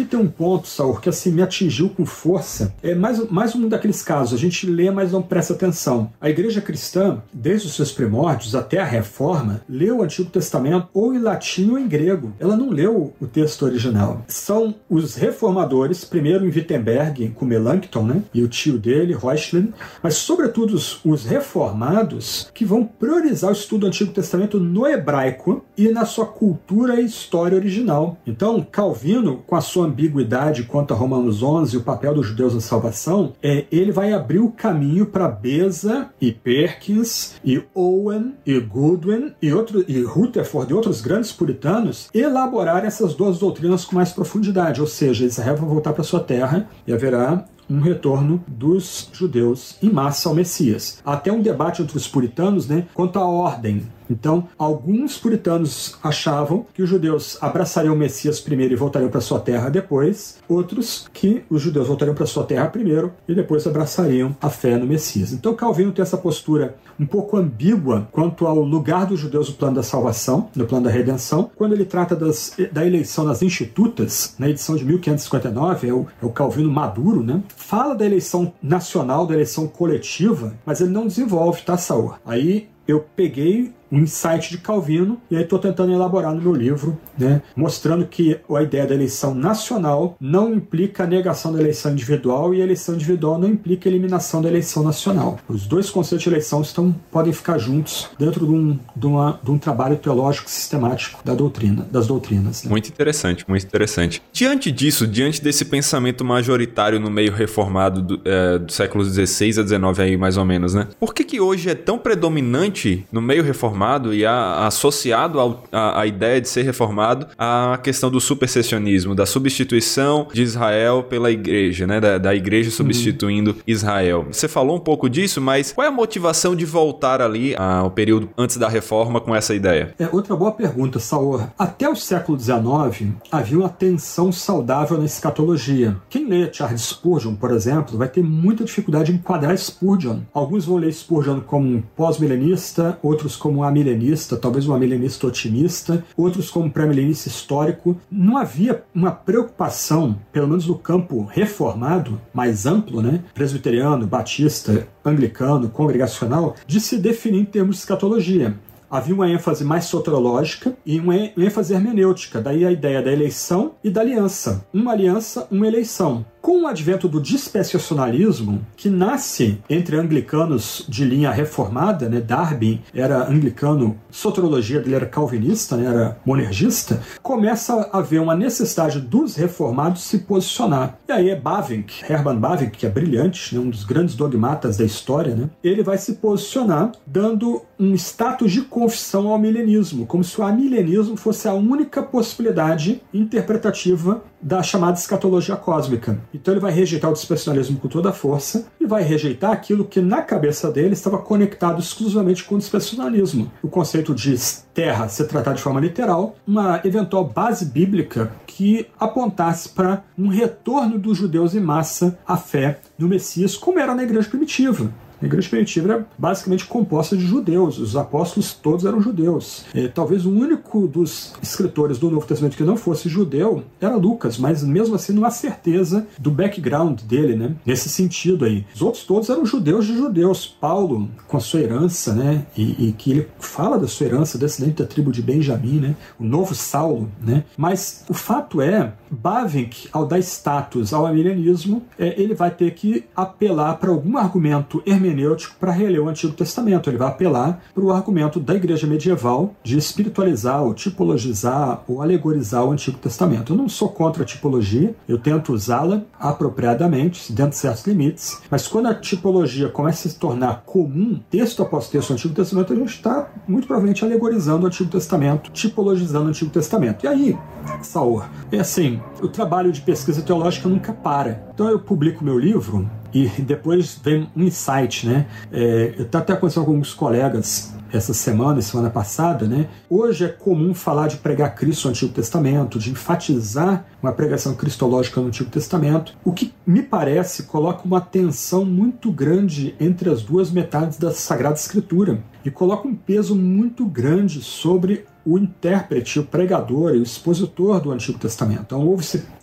ponto, Saur, que assim me atingiu com força. É mais um daqueles casos, a gente lê, mas não presta atenção. A igreja cristã, desde os seus primórdios até a Reforma, leu o Antigo Testamento ou em latim ou em grego. Ela não leu o texto original. São os reformadores, primeiro em Wittenberg, com Melanchthon, né? E o tio dele, Reuchlin, mas sobretudo os reformados que vão priorizar o estudo do Antigo Testamento no hebraico e na sua cultura e história original. Então, Calvino, com a sua ambiguidade quanto a Romanos 11 e o papel dos judeus na salvação, ele vai abrir o caminho para Beza e Perkins e Owen e Goodwin e Rutherford e outros grandes puritanos elaborar essas duas doutrinas com mais profundidade, ou seja, Israel vai voltar para sua terra e haverá um retorno dos judeus em massa ao Messias. Até um debate entre os puritanos, né, quanto à ordem. Então, alguns puritanos achavam que os judeus abraçariam o Messias primeiro e voltariam para sua terra depois, outros que os judeus voltariam para sua terra primeiro e depois abraçariam a fé no Messias. Então, Calvino tem essa postura um pouco ambígua quanto ao lugar dos judeus no plano da salvação, no plano da redenção. Quando ele trata da eleição nas institutas, na edição de 1559, é o Calvino maduro, né? Fala da eleição nacional, da eleição coletiva, mas ele não desenvolve, tá, Saur? Aí eu peguei um insight de Calvino, e aí estou tentando elaborar no meu livro, né, mostrando que a ideia da eleição nacional não implica a negação da eleição individual, e a eleição individual não implica a eliminação da eleição nacional. Os dois conceitos de eleição podem ficar juntos dentro de um trabalho teológico sistemático das doutrinas. Né? Muito interessante, muito interessante. Diante disso, diante desse pensamento majoritário no meio reformado do século XVI a XIX aí, mais ou menos, né? Por que hoje é tão predominante no meio reformado e associado à ideia de ser reformado a questão do supersessionismo, da substituição de Israel pela igreja, né? Da igreja substituindo Israel. Você falou um pouco disso, mas qual é a motivação de voltar ali ao período antes da reforma com essa ideia? Outra boa pergunta, Saur. Até o século XIX havia uma tensão saudável na escatologia. Quem lê Charles Spurgeon, por exemplo, vai ter muita dificuldade em enquadrar Spurgeon. Alguns vão ler Spurgeon como um pós-milenista, outros como um amilenista, talvez um amilenista otimista, outros como pré-milenista histórico. Não havia uma preocupação, pelo menos no campo reformado, mais amplo, né? Presbiteriano, batista, anglicano, congregacional, de se definir em termos de escatologia. Havia uma ênfase mais soterológica e uma ênfase hermenêutica, daí a ideia da eleição e da aliança. Uma aliança, uma eleição. Com o advento do dispensacionalismo, que nasce entre anglicanos de linha reformada, né? Darby era anglicano, soterologia dele era calvinista, né? Era monergista, começa a haver uma necessidade dos reformados se posicionar. E aí Herman Bavinck, que é brilhante, né? Um dos grandes dogmatas da história, né? Ele vai se posicionar dando um status de confissão ao milenismo, como se o amilenismo fosse a única possibilidade interpretativa da chamada escatologia cósmica. Então ele vai rejeitar o dispensacionalismo com toda a força e vai rejeitar aquilo que na cabeça dele estava conectado exclusivamente com o dispensacionalismo. O conceito de terra ser tratado de forma literal, uma eventual base bíblica que apontasse para um retorno dos judeus em massa à fé no Messias, como era na igreja primitiva. A igreja primitiva era basicamente composta de judeus, os apóstolos todos eram judeus. Talvez o único dos escritores do Novo Testamento que não fosse judeu era Lucas, mas mesmo assim não há certeza do background dele, né? Nesse sentido aí. Os outros todos eram judeus de judeus. Paulo, com a sua herança, né? E que ele fala da sua herança, descendente da tribo de Benjamim, né? O novo Saulo, né? Mas o fato é, Bavinck, ao dar status ao amilenismo, ele vai ter que apelar para algum argumento hermenêutico para reler o Antigo Testamento. Ele vai apelar para o argumento da igreja medieval de espiritualizar, ou tipologizar, ou alegorizar o Antigo Testamento. Eu não sou contra a tipologia, eu tento usá-la apropriadamente, dentro de certos limites, mas quando a tipologia começa a se tornar comum, texto após texto do Antigo Testamento, a gente está muito provavelmente alegorizando o Antigo Testamento, tipologizando o Antigo Testamento. E aí, Saur, assim, o trabalho de pesquisa teológica nunca para. Então eu publico meu livro e depois vem um insight, né? Eu estou até conversando com alguns colegas essa semana passada, né? Hoje é comum falar de pregar Cristo no Antigo Testamento, de enfatizar uma pregação cristológica no Antigo Testamento, o que me parece coloca uma tensão muito grande entre as duas metades da Sagrada Escritura e coloca um peso muito grande sobre o intérprete, o pregador e o expositor do Antigo Testamento. Então houve-se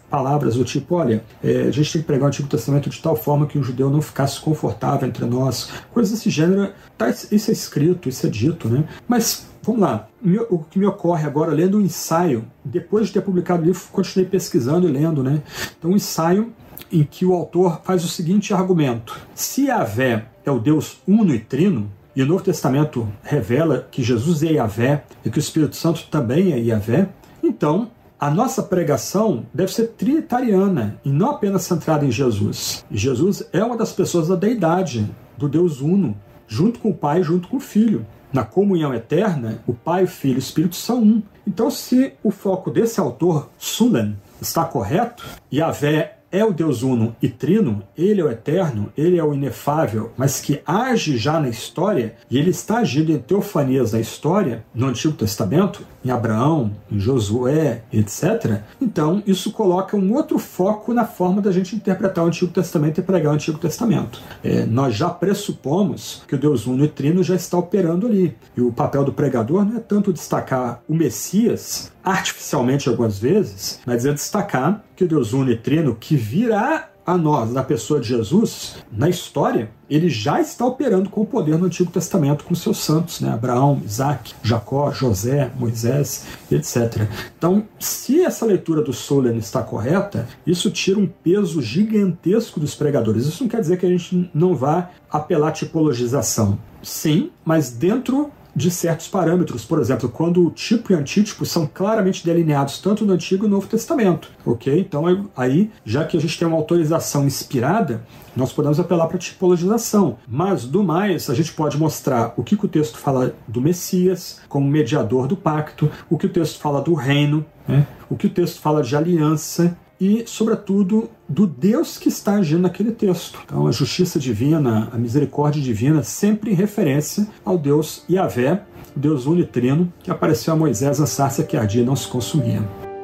palavras do tipo, olha, a gente tem que pregar o Antigo Testamento de tal forma que um judeu não ficasse confortável entre nós, coisas desse gênero. Isso é escrito, isso é dito, né? Mas vamos lá, o que me ocorre agora lendo um ensaio, depois de ter publicado o livro, continuei pesquisando e lendo, né? Então um ensaio em que o autor faz o seguinte argumento: se Yahvé é o Deus uno e trino, e o Novo Testamento revela que Jesus é Yahvé e que o Espírito Santo também é Yahvé, então a nossa pregação deve ser trinitariana e não apenas centrada em Jesus. E Jesus é uma das pessoas da deidade, do Deus uno, junto com o Pai, junto com o Filho. Na comunhão eterna, o Pai, o Filho e o Espírito são um. Então, se o foco desse autor, Sulen, está correto, Yahvé é o Deus uno e trino, ele é o eterno, ele é o inefável, mas que age já na história, e ele está agindo em teofanias na história, no Antigo Testamento, em Abraão, em Josué, etc. Então, isso coloca um outro foco na forma da gente interpretar o Antigo Testamento e pregar o Antigo Testamento. Nós já pressupomos que o Deus uno e trino já está operando ali. E o papel do pregador não é tanto destacar o Messias, artificialmente algumas vezes, mas é destacar que o Deus uno e trino, que virá a nós, na pessoa de Jesus, na história, ele já está operando com o poder no Antigo Testamento com seus santos, né? Abraão, Isaac, Jacó, José, Moisés, etc. Então, se essa leitura do Sulen está correta, isso tira um peso gigantesco dos pregadores. Isso não quer dizer que a gente não vá apelar à tipologização. Sim, mas dentro de certos parâmetros. Por exemplo, quando o tipo e antítipo são claramente delineados tanto no Antigo e no Novo Testamento. Ok? Então, aí, já que a gente tem uma autorização inspirada, nós podemos apelar para a tipologização. Mas, do mais, a gente pode mostrar o que o texto fala do Messias como mediador do pacto, o que o texto fala do reino, né? O que o texto fala de aliança, e, sobretudo, do Deus que está agindo naquele texto. Então, a justiça divina, a misericórdia divina, sempre em referência ao Deus Yahvé, o Deus unitrino, que apareceu a Moisés na sarça que ardia e não se consumia.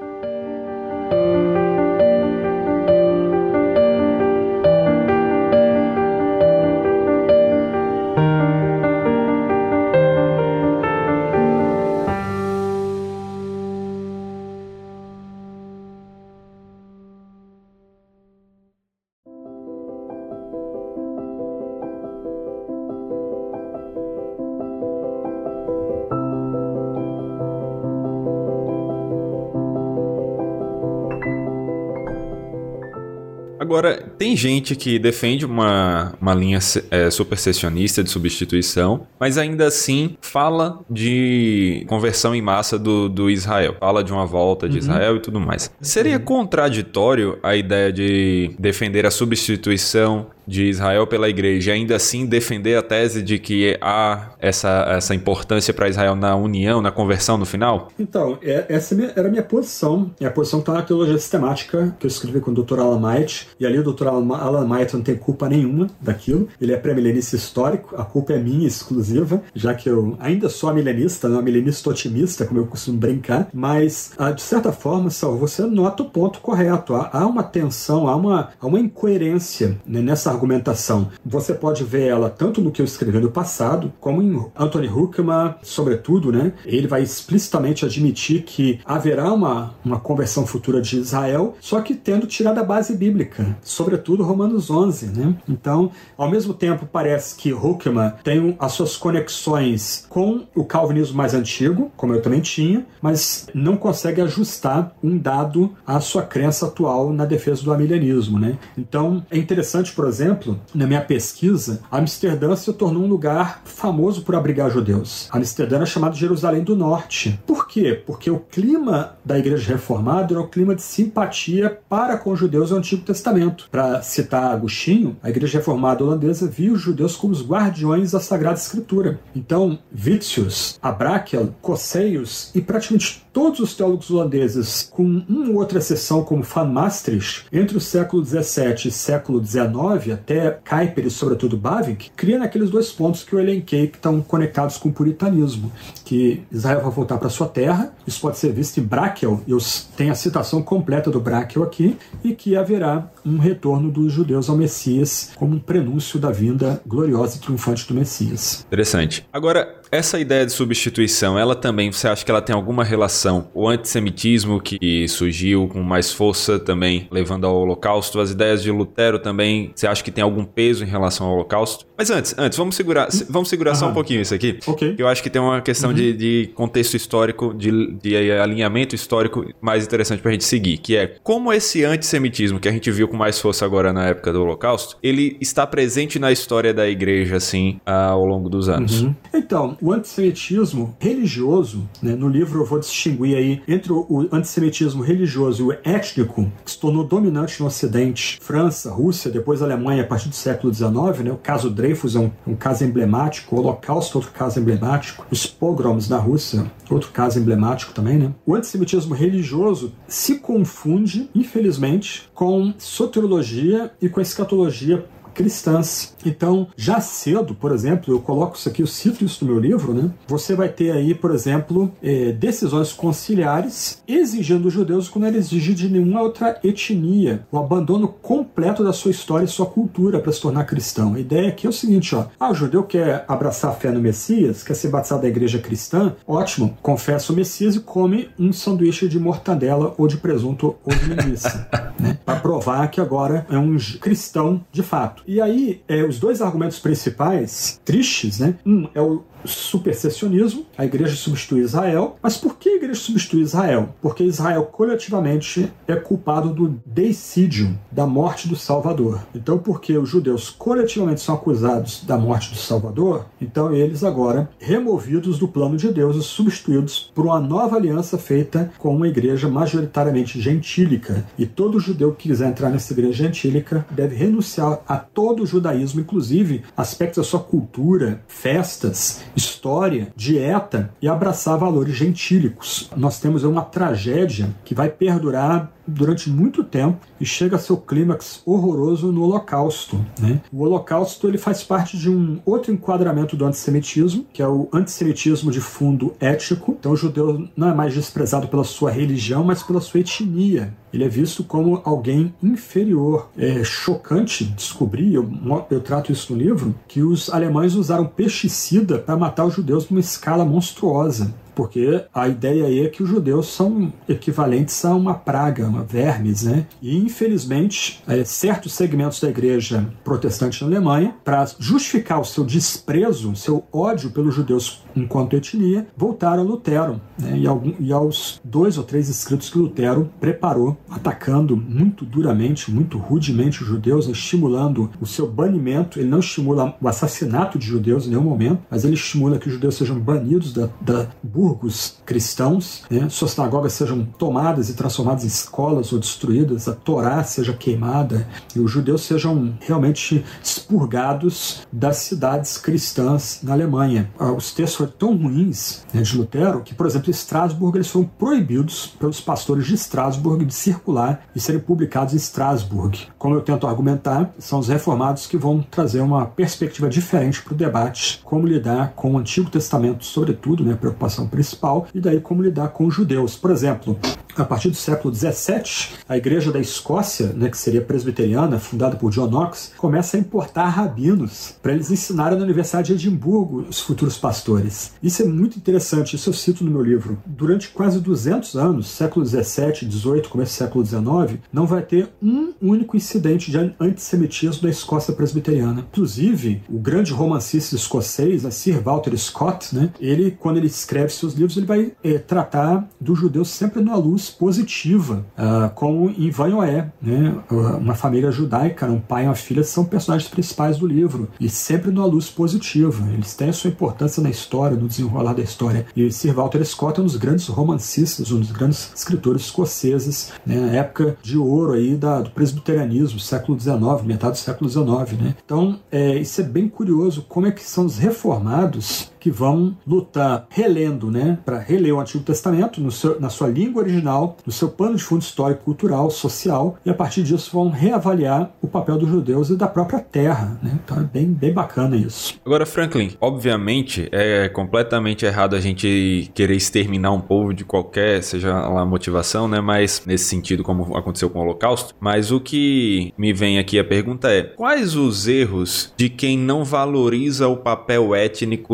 Agora, tem gente que defende uma linha supersessionista de substituição, mas ainda assim fala de conversão em massa do Israel. Fala de uma volta de Israel e tudo mais. Seria contraditório a ideia de defender a substituição de Israel pela igreja e ainda assim defender a tese de que há essa importância para Israel na união, na conversão no final? Então, essa era a minha posição. É a posição que está na teologia sistemática, que eu escrevi com o Dr. Alan Myatt. E ali o Dr. Alan Myatt não tem culpa nenhuma daquilo. Ele é pré-milenista histórico. A culpa é minha, exclusiva, já que eu ainda sou milenista, não milenista otimista, como eu costumo brincar. Mas, de certa forma, Saul, você nota o ponto correto. Há uma tensão, há uma incoerência, né, nessa argumentação. Você pode ver ela tanto no que eu escrevi no passado, como em Anthony Huckman, sobretudo, né? Ele vai explicitamente admitir que haverá uma conversão futura de Israel, só que tendo tirado a base bíblica, sobretudo Romanos 11, né? Então, ao mesmo tempo, parece que Huckman tem as suas conexões com o calvinismo mais antigo, como eu também tinha, mas não consegue ajustar um dado à sua crença atual na defesa do arminianismo, né? Então, é interessante, por exemplo, na minha pesquisa, Amsterdã se tornou um lugar famoso por abrigar judeus. Amsterdã é chamado Jerusalém do Norte. Por quê? Porque o clima da Igreja Reformada era um clima de simpatia para com os judeus do Antigo Testamento. Para citar Agostinho, a Igreja Reformada holandesa via os judeus como os guardiões da Sagrada Escritura. Então, Witsius, Abrakel, Cosseius e praticamente todos os teólogos holandeses, com uma ou outra exceção como Van Maastricht, entre o século XVII e século XIX, até Kuyper e sobretudo Bavinck, cria naqueles dois pontos que eu elenquei que estão conectados com o puritanismo, que Israel vai voltar para sua terra, isso pode ser visto em Brakel, eu tenho a citação completa do Brakel aqui, e que haverá um retorno dos judeus ao Messias como um prenúncio da vinda gloriosa e triunfante do Messias. Interessante. Agora, essa ideia de substituição, ela também, você acha que ela tem alguma relação? O antissemitismo que surgiu com mais força também, levando ao Holocausto, as ideias de Lutero também, você acha que tem algum peso em relação ao Holocausto? Mas antes, vamos segurar só um pouquinho isso aqui. Ok. Eu acho que tem uma questão de contexto histórico, de alinhamento histórico mais interessante pra gente seguir, que é como esse antissemitismo que a gente viu com mais força agora na época do Holocausto, ele está presente na história da igreja, assim, ao longo dos anos. Então, o antissemitismo religioso, né, no livro eu vou distinguir aí entre o antissemitismo religioso e o étnico, que se tornou dominante no Ocidente, França, Rússia, depois Alemanha a partir do século XIX, né, o caso Dreyfus é um caso emblemático, o Holocausto outro caso emblemático, os pogroms na Rússia, outro caso emblemático também, né? O antissemitismo religioso se confunde, infelizmente, com soteriologia e com a escatologia cristãs. Então, já cedo, por exemplo, eu coloco isso aqui, eu cito isso no meu livro, né? Você vai ter aí, por exemplo, decisões conciliares exigindo dos judeus que não era exigido de nenhuma outra etnia, o abandono completo da sua história e sua cultura para se tornar cristão. A ideia aqui é o seguinte, ó, o judeu quer abraçar a fé no Messias, quer ser batizado da igreja cristã, ótimo, confessa o Messias e come um sanduíche de mortadela ou de presunto ou de linguiça, né? Para provar que agora é um cristão de fato. E aí, os dois argumentos principais, tristes, né? Um é o supersessionismo, a igreja substitui Israel. Mas por que a igreja substitui Israel? Porque Israel coletivamente é culpado do deicídio, da morte do Salvador. Então, porque os judeus coletivamente são acusados da morte do Salvador, então eles agora removidos do plano de Deus e substituídos por uma nova aliança feita com uma igreja majoritariamente gentílica. E todo judeu que quiser entrar nessa igreja gentílica deve renunciar a todo o judaísmo, inclusive aspectos da sua cultura, festas, história, dieta, e abraçar valores gentílicos. Nós temos uma tragédia que vai perdurar durante muito tempo e chega a seu clímax horroroso no Holocausto, né? O Holocausto ele faz parte de um outro enquadramento do antissemitismo, que é o antissemitismo de fundo étnico. Então o judeu não é mais desprezado pela sua religião, mas pela sua etnia. Ele é visto como alguém inferior. É chocante descobrir, eu trato isso no livro, que os alemães usaram pesticida para matar os judeus numa escala monstruosa. Porque a ideia aí é que os judeus são equivalentes a uma praga, uma vermes, né? E, infelizmente, certos segmentos da igreja protestante na Alemanha, para justificar o seu desprezo, o seu ódio pelos judeus enquanto etnia, voltaram a Lutero, né? E aos 2 ou 3 escritos que Lutero preparou, atacando muito duramente, muito rudemente os judeus, estimulando o seu banimento. Ele não estimula o assassinato de judeus em nenhum momento, mas ele estimula que os judeus sejam banidos da burgos cristãos, né? Suas sinagogas sejam tomadas e transformadas em escolas ou destruídas, a Torá seja queimada e os judeus sejam realmente expurgados das cidades cristãs na Alemanha. Os textos foram tão ruins, né, de Lutero que, por exemplo, em Estrasburgo eles foram proibidos pelos pastores de Estrasburgo de circular e serem publicados em Estrasburgo. Como eu tento argumentar, são os reformados que vão trazer uma perspectiva diferente para o debate, como lidar com o Antigo Testamento, sobretudo, né, a preocupação principal, e daí como lidar com os judeus. Por exemplo, a partir do século XVII, a igreja da Escócia, né, que seria presbiteriana, fundada por John Knox, começa a importar rabinos para eles ensinarem na Universidade de Edimburgo os futuros pastores. Isso é muito interessante, isso eu cito no meu livro. Durante quase 200 anos, século XVII, XVIII, começo do século XIX, não vai ter um único incidente de antissemitismo da Escócia presbiteriana. Inclusive, o grande romancista escocês, Sir Walter Scott, né, ele, quando ele escreve seus livros, ele vai tratar dos judeus sempre numa luz positiva, como em Vanhoé, né, uma família judaica, um pai e uma filha são personagens principais do livro, e sempre numa luz positiva. Eles têm a sua importância na história, no desenrolar da história. E Sir Walter Scott é um dos grandes romancistas, um dos grandes escritores escoceses, né, na época de ouro aí do presbiterianismo, século XIX, metade do século XIX, né? Então, isso é bem curioso, como é que são os reformados que vão lutar relendo, né, para reler o Antigo Testamento na sua língua original, no seu pano de fundo histórico, cultural, social, e a partir disso vão reavaliar o papel dos judeus e da própria terra, né? Então é bem bacana isso. Agora, Franklin, obviamente é completamente errado a gente querer exterminar um povo de qualquer, seja lá a motivação, né, mas nesse sentido como aconteceu com o Holocausto, mas o que me vem aqui a pergunta é: quais os erros de quem não valoriza o papel étnico de Israel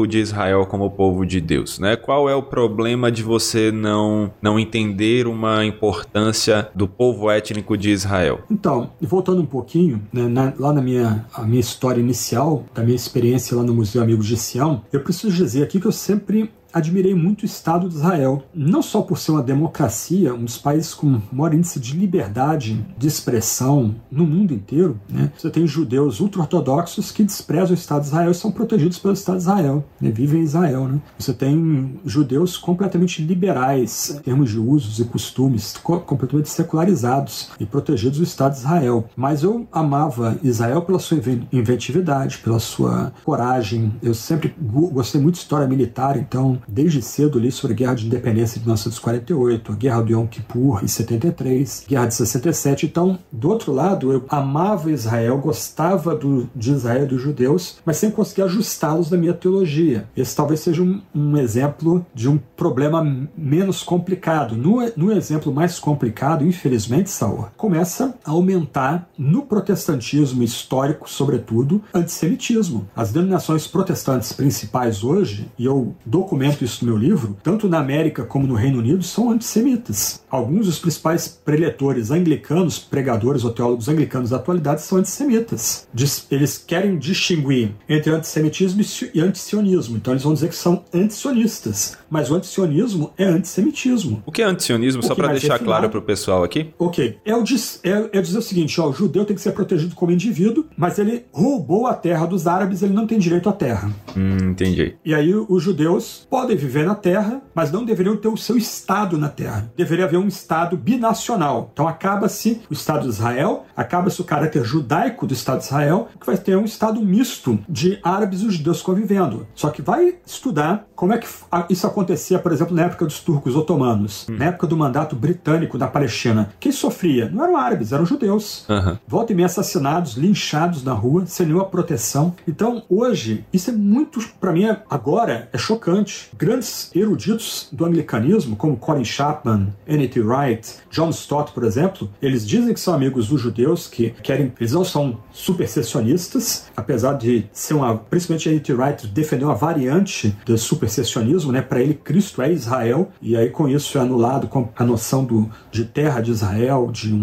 Israel como o povo de Deus, né? Qual é o problema de você não entender uma importância do povo étnico de Israel? Então, voltando um pouquinho, né, lá na minha história inicial, da minha experiência lá no Museu Amigos de Sião, eu preciso dizer aqui que eu sempre admirei muito o Estado de Israel, não só por ser uma democracia, um dos países com maior índice de liberdade de expressão no mundo inteiro, né? Você tem judeus ultra-ortodoxos que desprezam o Estado de Israel e são protegidos pelo Estado de Israel, né? Vivem em Israel, né? Você tem judeus completamente liberais em termos de usos e costumes, completamente secularizados e protegidos do Estado de Israel. Mas eu amava Israel pela sua inventividade, pela sua coragem. Eu sempre gostei muito de história militar, então desde cedo li sobre a Guerra de Independência de 1948, a Guerra do Yom Kippur em 73, Guerra de 67. Então, do outro lado, eu amava Israel, gostava de Israel e dos judeus, mas sem conseguir ajustá-los na minha teologia. Esse talvez seja um exemplo de um problema menos complicado. No exemplo mais complicado, infelizmente, Saul, começa a aumentar no protestantismo histórico, sobretudo, antissemitismo. As denominações protestantes principais hoje, e eu documento isso no meu livro, tanto na América como no Reino Unido, são antissemitas. Alguns dos principais preletores anglicanos, pregadores ou teólogos anglicanos da atualidade são antissemitas. Eles querem distinguir entre antissemitismo e antisionismo. Então eles vão dizer que são antisionistas. Mas o antisionismo é antissemitismo. O que é antisionismo? Só para deixar claro para o pessoal aqui. Ok. É dizer o seguinte, ó, o judeu tem que ser protegido como indivíduo, mas ele roubou a terra dos árabes, ele não tem direito à terra. Entendi. E aí os judeus podem viver na terra, mas não deveriam ter o seu Estado na terra. Deveria haver um Estado binacional. Então acaba-se o Estado de Israel, acaba-se o caráter judaico do Estado de Israel, que vai ter um Estado misto de árabes e judeus convivendo. Só que vai estudar como é que isso acontecia, por exemplo, na época dos turcos otomanos, na época do mandato britânico na Palestina. Quem sofria? Não eram árabes, eram judeus. Volta e meia assassinados, linchados na rua, sem nenhuma proteção. Então, hoje, isso é muito, para mim, agora, é chocante. Grandes eruditos do anglicanismo, como Colin Chapman, N.T. Wright, John Stott, por exemplo, eles dizem que são amigos dos judeus, que querem, eles não são supersessionistas, apesar de ser principalmente N.T. Wright defender uma variante do supersessionismo, né? Para ele, Cristo é Israel, e aí com isso é anulado com a noção de terra de Israel, de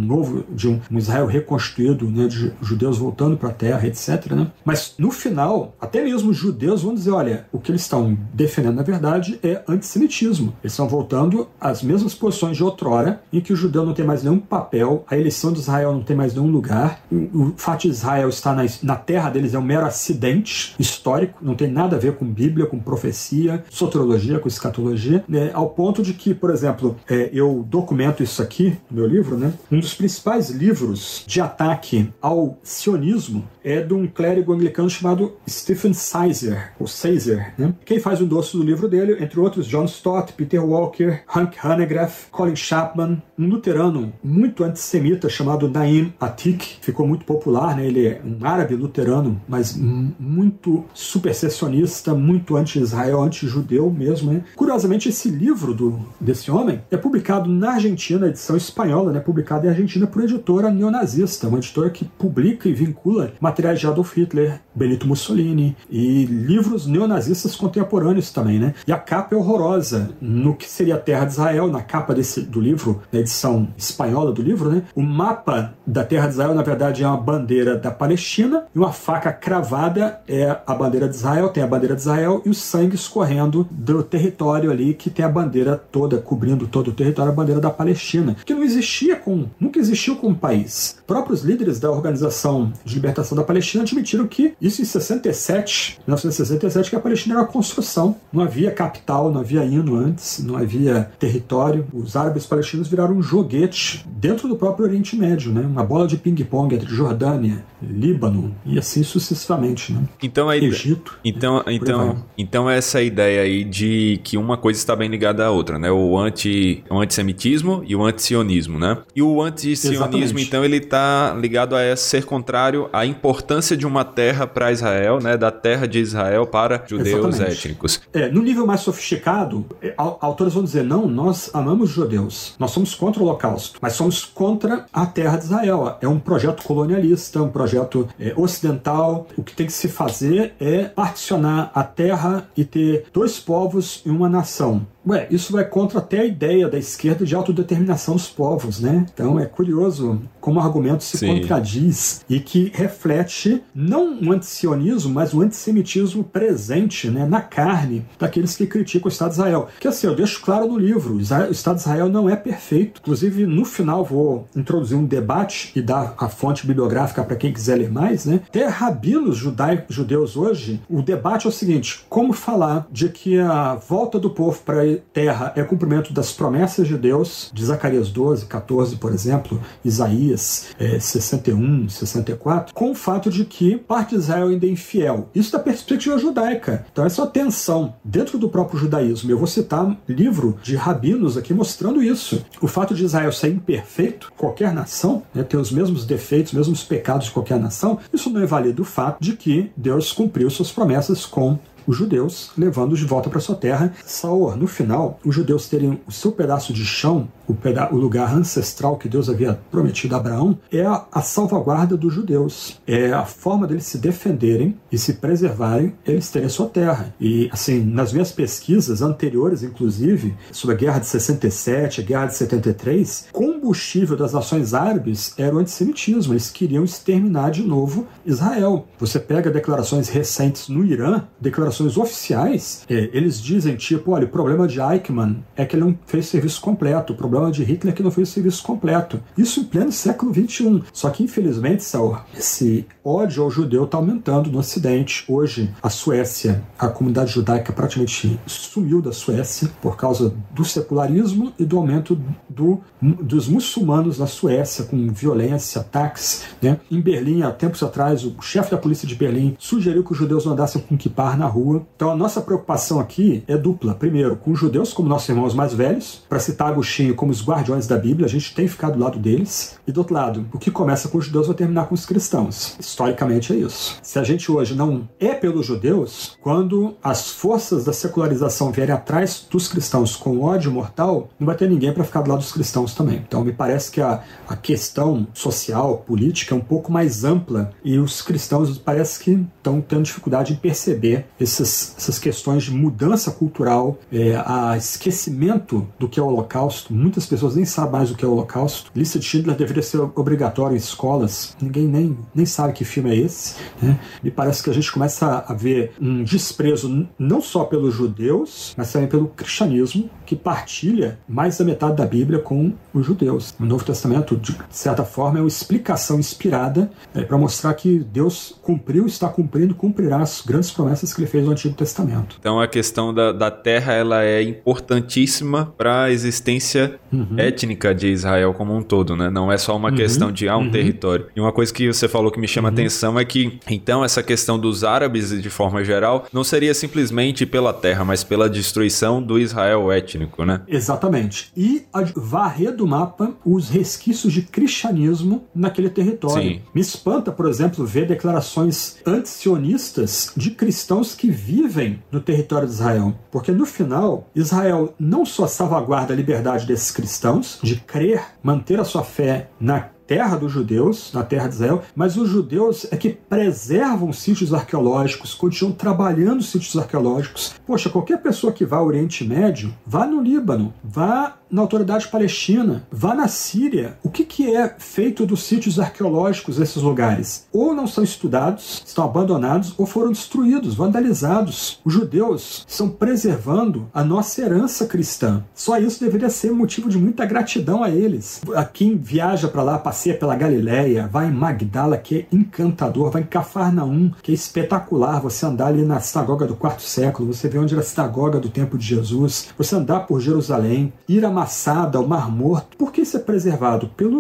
um Israel reconstruído, né? De judeus voltando para a terra, etc. Né? Mas no final, até mesmo os judeus vão dizer, olha, o que eles estão defendendo, na verdade, é antissemitismo. Eles estão voltando às mesmas posições de outrora, em que o judeu não tem mais nenhum papel, a eleição de Israel não tem mais nenhum lugar, o fato de Israel estar na terra deles é um mero acidente histórico, não tem nada a ver com Bíblia, com profecia, soteriologia, com escatologia, né? Ao ponto de que, por exemplo, eu documento isso aqui no meu livro, né? Um dos principais livros de ataque ao sionismo é de um clérigo anglicano chamado Stephen Sizer, ou Caesar, né? Quem faz o endosso do livro dele, entre outros, John Stott, Peter Walker, Hank Hanegraaff, Colin Chapman, um luterano muito antissemita chamado Naim Atik, ficou muito popular, né? Ele é um árabe luterano, mas muito supersessionista, muito anti-Israel, anti-judeu mesmo, né? Curiosamente, esse livro desse homem é publicado na Argentina, edição espanhola, né? Publicado em Argentina por editora neonazista, uma editora que publica e vincula materiais de Adolf Hitler, Benito Mussolini e livros neonazistas contemporâneos também, né? E a capa é horrorosa. No que seria a terra de Israel, na capa do livro, na edição espanhola do livro, né? O mapa da terra de Israel, na verdade, é uma bandeira da Palestina e uma faca cravada é a bandeira de Israel, tem a bandeira de Israel e o sangue escorrendo do território ali que tem a bandeira toda, cobrindo todo o território, a bandeira da Palestina, que nunca existiu como país. Próprios líderes da Organização de Libertação da Palestina admitiram que isso em 1967, que a Palestina era uma construção. Não havia capital, não havia hino antes, não havia território. Os árabes palestinos viraram um joguete dentro do próprio Oriente Médio, né? Uma bola de ping-pong entre Jordânia, Líbano e assim sucessivamente, né? Então, Egito. Então essa ideia aí de que uma coisa está bem ligada à outra, né? O antissemitismo e o antisionismo, né? E o antisionismo, então, ele está ligado a ser contrário à importância de uma terra para Israel, né? Da terra de Israel para judeus étnicos. No nível mais sofisticado, autores vão dizer, não, nós amamos os judeus, nós somos contra o Holocausto, mas somos contra a terra de Israel. É um projeto colonialista, um projeto ocidental. O que tem que se fazer é particionar a terra e ter 2 povos e uma nação. Isso vai contra até a ideia da esquerda de autodeterminação dos povos, né? Então é curioso como o argumento se contradiz e que reflete não um antisionismo, mas um antissemitismo presente, né, na carne daqueles que criticam o Estado de Israel. Que assim, eu deixo claro no livro, o Estado de Israel não é perfeito. Inclusive, no final vou introduzir um debate e dar a fonte bibliográfica para quem quiser ler mais, né? Até rabinos judeus hoje, o debate é o seguinte, como falar de que a volta do povo para a terra é cumprimento das promessas de Deus, de Zacarias 12, 14, por exemplo, Isaías 61, 64, com o fato de que parte de Israel ainda é infiel. Isso da perspectiva judaica. Então essa é uma tensão dentro do próprio judaísmo. Eu vou citar livro de rabinos aqui mostrando isso. O fato de Israel ser imperfeito, qualquer nação, né, ter os mesmos defeitos, os mesmos pecados de qualquer nação, isso não invalida o fato de que Deus cumpriu suas promessas com os judeus, levando-os de volta para sua terra. No final, os judeus terem o seu pedaço de chão, o lugar ancestral que Deus havia prometido a Abraão, é a salvaguarda dos judeus. É a forma deles se defenderem e se preservarem, eles terem a sua terra. E, assim, nas minhas pesquisas anteriores, inclusive, sobre a Guerra de 67, a Guerra de 73, combustível das nações árabes era o antissemitismo. Eles queriam exterminar de novo Israel. Você pega declarações recentes no Irã, declarações oficiais, eles dizem, tipo, olha, o problema de Eichmann é que ele não fez serviço completo, o problema de Hitler é que não fez serviço completo. Isso em pleno século XXI. Só que, infelizmente, Saul, esse ódio ao judeu está aumentando no Ocidente. Hoje, a Suécia, a comunidade judaica praticamente sumiu da Suécia por causa do secularismo e do aumento dos muçulmanos na Suécia, com violência, ataques, né? Em Berlim, há tempos atrás, o chefe da polícia de Berlim sugeriu que os judeus não andassem com kippah na rua. Então a nossa preocupação aqui é dupla. Primeiro, com os judeus como nossos irmãos mais velhos, para citar Agostinho como os guardiões da Bíblia, a gente tem ficado do lado deles. E do outro lado, o que começa com os judeus vai terminar com os cristãos. Historicamente é isso. Se a gente hoje não é pelos judeus, quando as forças da secularização vierem atrás dos cristãos com ódio mortal, não vai ter ninguém para ficar do lado dos cristãos também. Então me parece que a questão social, política é um pouco mais ampla e os cristãos parece que estão tendo dificuldade em perceber essas questões de mudança cultural, a esquecimento do que é o Holocausto. Muitas pessoas nem sabem mais o que é o Holocausto. Lista de Schindler deveria ser obrigatório em escolas. Ninguém nem sabe que filme é esse, né? Me parece que a gente começa a ver um desprezo não só pelos judeus, mas também pelo cristianismo, que partilha mais da metade da Bíblia com os judeus. O Novo Testamento, de certa forma, é uma explicação inspirada para mostrar que Deus cumpriu, está cumprindo, cumprirá as grandes promessas que ele fez no Antigo Testamento. Então a questão da terra ela é importantíssima para a existência étnica de Israel como um todo, né? Não é só uma questão de um território. E uma coisa que você falou que me chama a atenção é que, então, essa questão dos árabes, de forma geral, não seria simplesmente pela terra, mas pela destruição do Israel étnico, né? Exatamente. E varrer do mapa os resquícios de cristianismo naquele território. Sim. Me espanta, por exemplo, ver declarações antisionistas de cristãos que vivem no território de Israel. Porque, no final, Israel não só salvaguarda a liberdade desses cristãos de crer, manter a sua fé na terra dos judeus, na terra de Israel, mas os judeus é que preservam sítios arqueológicos, continuam trabalhando sítios arqueológicos. Poxa, qualquer pessoa que vá ao Oriente Médio, vá no Líbano, vá na Autoridade Palestina, vá na Síria. O que é feito dos sítios arqueológicos desses lugares? Ou não são estudados, estão abandonados, ou foram destruídos, vandalizados. Os judeus estão preservando a nossa herança cristã. Só isso deveria ser motivo de muita gratidão a eles. A quem viaja para lá, passeia pela Galileia, vai em Magdala, que é encantador, vai em Cafarnaum, que é espetacular, você andar ali na sinagoga do 4º século, você vê onde era a sinagoga do tempo de Jesus, você andar por Jerusalém, ir a Massada, ao Mar Morto. Por que isso é preservado? Por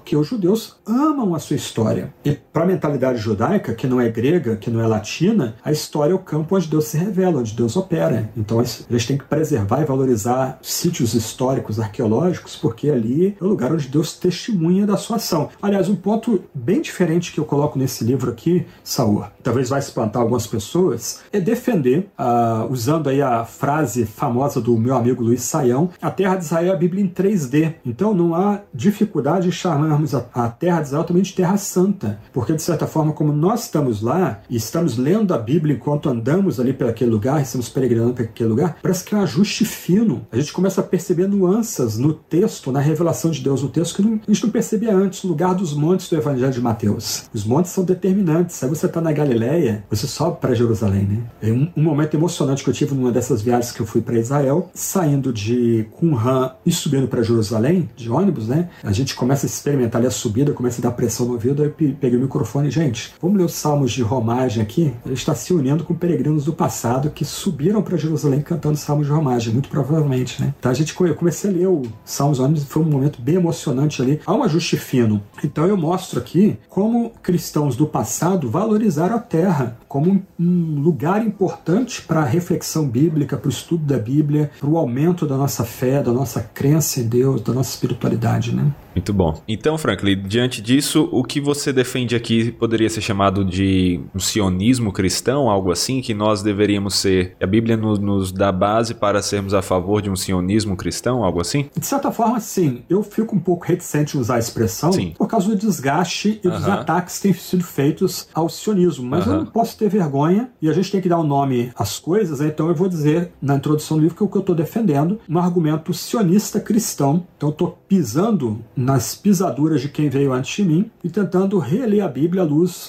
porque os judeus amam a sua história. E para a mentalidade judaica, que não é grega, que não é latina, a história é o campo onde Deus se revela, onde Deus opera. Então a gente tem que preservar e valorizar sítios históricos, arqueológicos, porque ali é o lugar onde Deus testemunha da sua ação. Aliás, um ponto bem diferente que eu coloco nesse livro aqui, Saul, talvez vai espantar algumas pessoas, é defender, usando aí a frase famosa do meu amigo Luiz Saião, a terra de Israel é a Bíblia em 3D. Então não há dificuldade em chamarmos a terra de Israel também de terra santa, porque de certa forma, como nós estamos lá e estamos lendo a Bíblia enquanto andamos ali por aquele lugar, estamos peregrinando por aquele lugar, parece que é um ajuste fino. A gente começa a perceber nuances no texto, na revelação de Deus no texto, que a gente não percebia antes. O lugar dos montes do Evangelho de Mateus. Os montes são determinantes. Aí você está na Galileia, você sobe para Jerusalém, né? É um momento emocionante que eu tive numa dessas viagens que eu fui para Israel, saindo de Qumran e subindo para Jerusalém, de ônibus, né? A gente começa a experimentar ali a subida, começa a dar pressão no ouvido, aí eu peguei o microfone, gente, vamos ler os salmos de romagem aqui? Ele está se unindo com peregrinos do passado que subiram para Jerusalém cantando salmos de romagem, muito provavelmente, né? Então eu comecei a ler o Salmos ônibus e foi um momento bem emocionante ali. Há um ajuste fino. Então eu mostro aqui como cristãos do passado valorizaram a terra como um lugar importante para a reflexão bíblica, para o estudo da Bíblia, para o aumento da nossa fé, da nossa crença em Deus, da nossa espiritualidade, né? Muito bom. Então, Franklin, diante disso, o que você defende aqui poderia ser chamado de um sionismo cristão, algo assim, que nós deveríamos ser... A Bíblia nos dá base para sermos a favor de um sionismo cristão, algo assim? De certa forma, sim. Eu fico um pouco reticente em usar a expressão por causa do desgaste e dos ataques que têm sido feitos ao sionismo. Mas eu não posso ter vergonha e a gente tem que dar um nome às coisas, né? Então eu vou dizer na introdução do livro que o que eu estou defendendo um argumento sionista cristão. Então eu estou pisando nas pisaduras de quem veio antes de mim e tentando reler a Bíblia à luz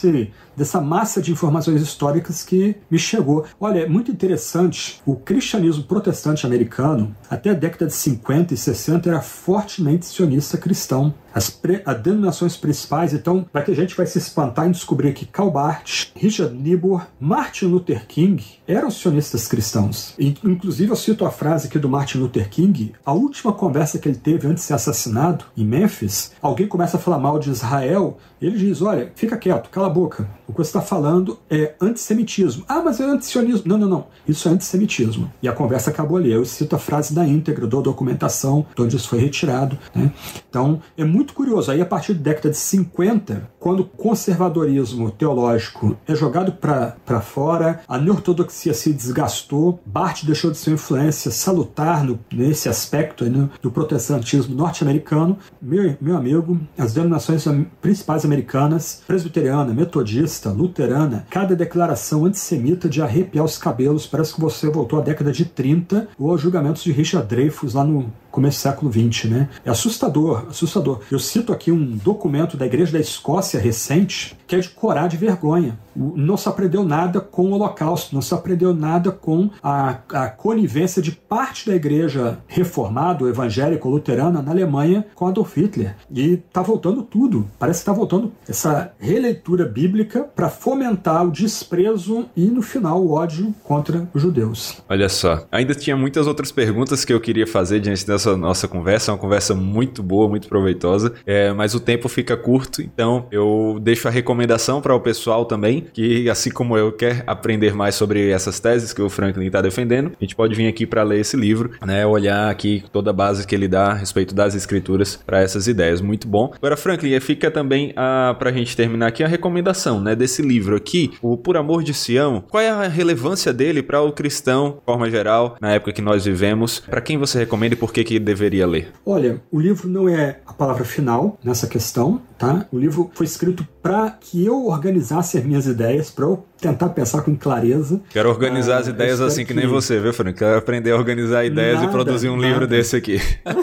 dessa massa de informações históricas que me chegou. Olha, é muito interessante, o cristianismo protestante americano, até a década de 50 e 60, era fortemente sionista cristão. As denominações principais, então, para que a gente vai se espantar em descobrir que Karl Barth, Richard Niebuhr, Martin Luther King eram sionistas cristãos. E, inclusive, eu cito a frase aqui do Martin Luther King, a última conversa que ele teve antes de ser assassinado, em Memphis, alguém começa a falar mal de Israel, e ele diz, olha, fica quieto, cala a boca. O que você está falando é antissemitismo. Ah, mas é antisionismo. Não. Isso é antissemitismo. E a conversa acabou ali. Eu cito a frase da íntegra, dou a documentação de onde isso foi retirado, né? Então, é muito curioso. Aí, a partir da década de 50, quando o conservadorismo teológico é jogado para fora, a neortodoxia se desgastou, Barth deixou de ser uma influência salutar nesse aspecto do protestantismo norte-americano. Meu amigo, as denominações principais americanas, presbiteriana, metodista, luterana, cada declaração antissemita de arrepiar os cabelos, parece que você voltou à década de 30 ou aos julgamentos de Richard Dreyfuss lá no começo do século XX, né? É assustador. Eu cito aqui um documento da Igreja da Escócia recente que é de corar de vergonha. Não se aprendeu nada com o Holocausto, não se aprendeu nada com a conivência de parte da Igreja reformada, evangélica, luterana, na Alemanha com Adolf Hitler. E está voltando tudo. Parece que está voltando essa releitura bíblica para fomentar o desprezo e, no final, o ódio contra os judeus. Olha só, ainda tinha muitas outras perguntas que eu queria fazer diante dessa nossa conversa, uma conversa muito boa, muito proveitosa, mas o tempo fica curto, então eu deixo a recomendação para o pessoal também, que assim como eu quer aprender mais sobre essas teses que o Franklin está defendendo, a gente pode vir aqui para ler esse livro, né, olhar aqui toda a base que ele dá a respeito das escrituras para essas ideias, muito bom. Agora, Franklin, fica também para a gente terminar aqui a recomendação, né, desse livro aqui, o Por Amor de Sião. Qual é a relevância dele para o cristão, de forma geral, na época que nós vivemos? Para quem você recomenda e por que deveria ler? Olha, o livro não é a palavra final nessa questão, tá? O livro foi escrito para que eu organizasse as minhas ideias, para eu tentar pensar com clareza. Quero organizar as ideias assim que nem você, viu, Frank? Quero aprender a organizar ideias e produzir um livro desse aqui.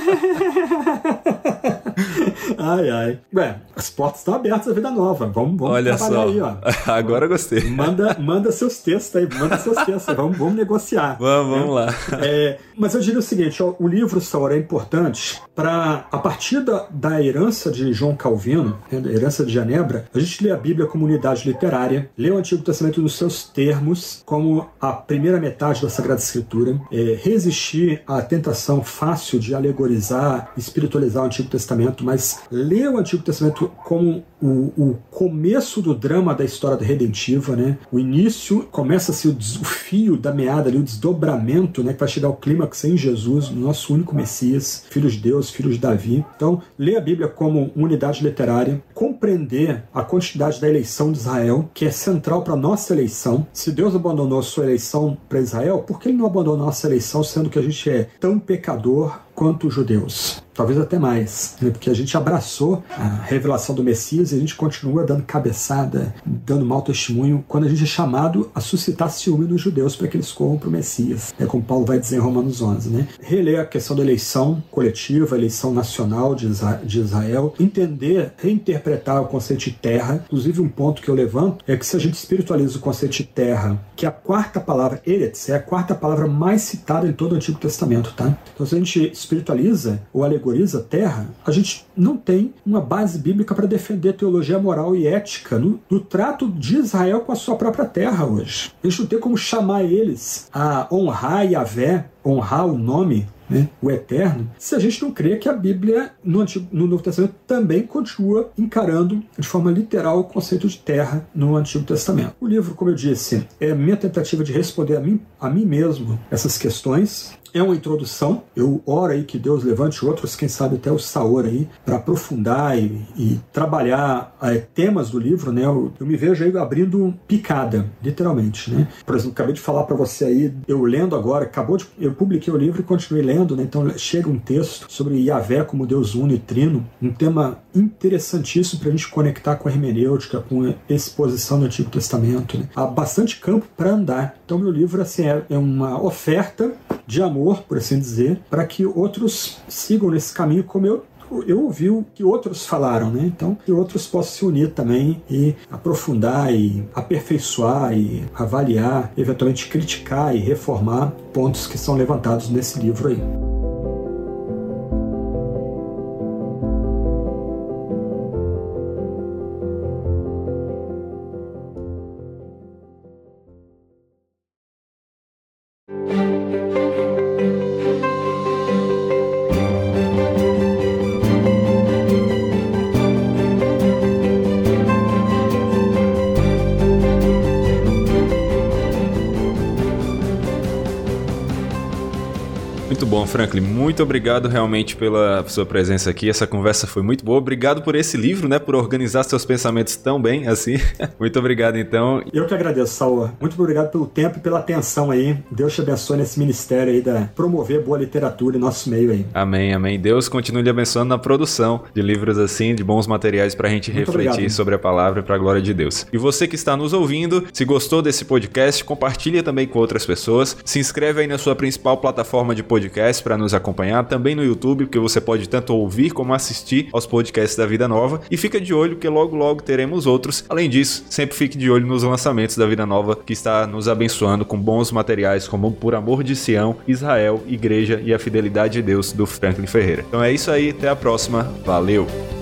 Ai. Ué, as portas estão abertas à vida nova. Vamos olha trabalhar só. aí, ó. Agora gostei. Manda seus textos aí, vamos negociar. Vamos lá. Mas eu diria o seguinte, ó, o livro, Saul, é importante para, a partir da herança de João Calvino, a herança de Genebra, a gente lê a Bíblia como unidade literária, lê o Antigo Testamento nos seus termos, como a primeira metade da Sagrada Escritura, resistir à tentação fácil de alegorizar, espiritualizar o Antigo Testamento, mas lê o Antigo Testamento como o começo do drama da história redentiva, né? O início, começa-se o fio da meada ali, o desdobramento, né? Que vai chegar ao clímax em Jesus, no nosso único Messias, Filho de Deus, Filho de Davi. Então, lê a Bíblia como unidade literária, compreender a continuidade da eleição de Israel, que é central para a nossa eleição. Se Deus abandonou a sua eleição para Israel, por que ele não abandonou a nossa eleição, sendo que a gente é tão pecador quanto os judeus? Talvez até mais, né? Porque a gente abraçou a revelação do Messias e a gente continua dando cabeçada, dando mau testemunho, quando a gente é chamado a suscitar ciúme nos judeus para que eles corram para o Messias. É como Paulo vai dizer em Romanos 11. Né? Reler a questão da eleição coletiva, eleição nacional de Israel, entender, reinterpretar o conceito de terra. Inclusive, um ponto que eu levanto é que se a gente espiritualiza o conceito de terra, que é a quarta palavra, Eretz, é a quarta palavra mais citada em todo o Antigo Testamento. Tá? Então, se a gente espiritualiza ou alegoriza a terra, a gente não tem uma base bíblica para defender teologia moral e ética no trato de Israel com a sua própria terra hoje. A gente não tem como chamar eles a honrar Yahvé, honrar o nome, né, o Eterno, se a gente não crê que a Bíblia no Novo Testamento também continua encarando de forma literal o conceito de terra no Antigo Testamento. O livro, como eu disse, é a minha tentativa de responder a mim mesmo essas questões. É uma introdução. Eu oro aí que Deus levante outros, quem sabe até o Saor aí, para aprofundar e trabalhar temas do livro, né? Eu me vejo aí abrindo picada, literalmente, né? Por exemplo, acabei de falar para você aí, eu lendo agora, eu publiquei o livro e continuei lendo, né? Então chega um texto sobre Yahvé como Deus uno e trino, um tema interessantíssimo para a gente conectar com a hermenêutica, com a exposição do Antigo Testamento, né? Há bastante campo para andar. Então meu livro assim, é uma oferta de amor, por assim dizer, para que outros sigam nesse caminho como eu ouvi o que outros falaram, né? Então, que outros possam se unir também e aprofundar e aperfeiçoar e avaliar, eventualmente criticar e reformar pontos que são levantados nesse livro aí. Muito bom, Franklin. Muito obrigado realmente pela sua presença aqui. Essa conversa foi muito boa. Obrigado por esse livro, né? Por organizar seus pensamentos tão bem assim. Muito obrigado, então. Eu que agradeço, Saul. Muito obrigado pelo tempo e pela atenção aí. Deus te abençoe nesse ministério aí da promover boa literatura em nosso meio aí. Amém, amém. Deus continue lhe abençoando na produção de livros assim, de bons materiais pra gente muito refletir obrigado. Sobre a palavra e pra glória de Deus. E você que está nos ouvindo, se gostou desse podcast, compartilha também com outras pessoas. Se inscreve aí na sua principal plataforma de podcast para nos acompanhar, também no YouTube, porque você pode tanto ouvir como assistir aos podcasts da Vida Nova, e fica de olho que logo teremos outros. Além disso, sempre fique de olho nos lançamentos da Vida Nova, que está nos abençoando com bons materiais como Por Amor de Sião, Israel, Igreja e a Fidelidade de Deus, do Franklin Ferreira. Então é isso aí, até a próxima, valeu!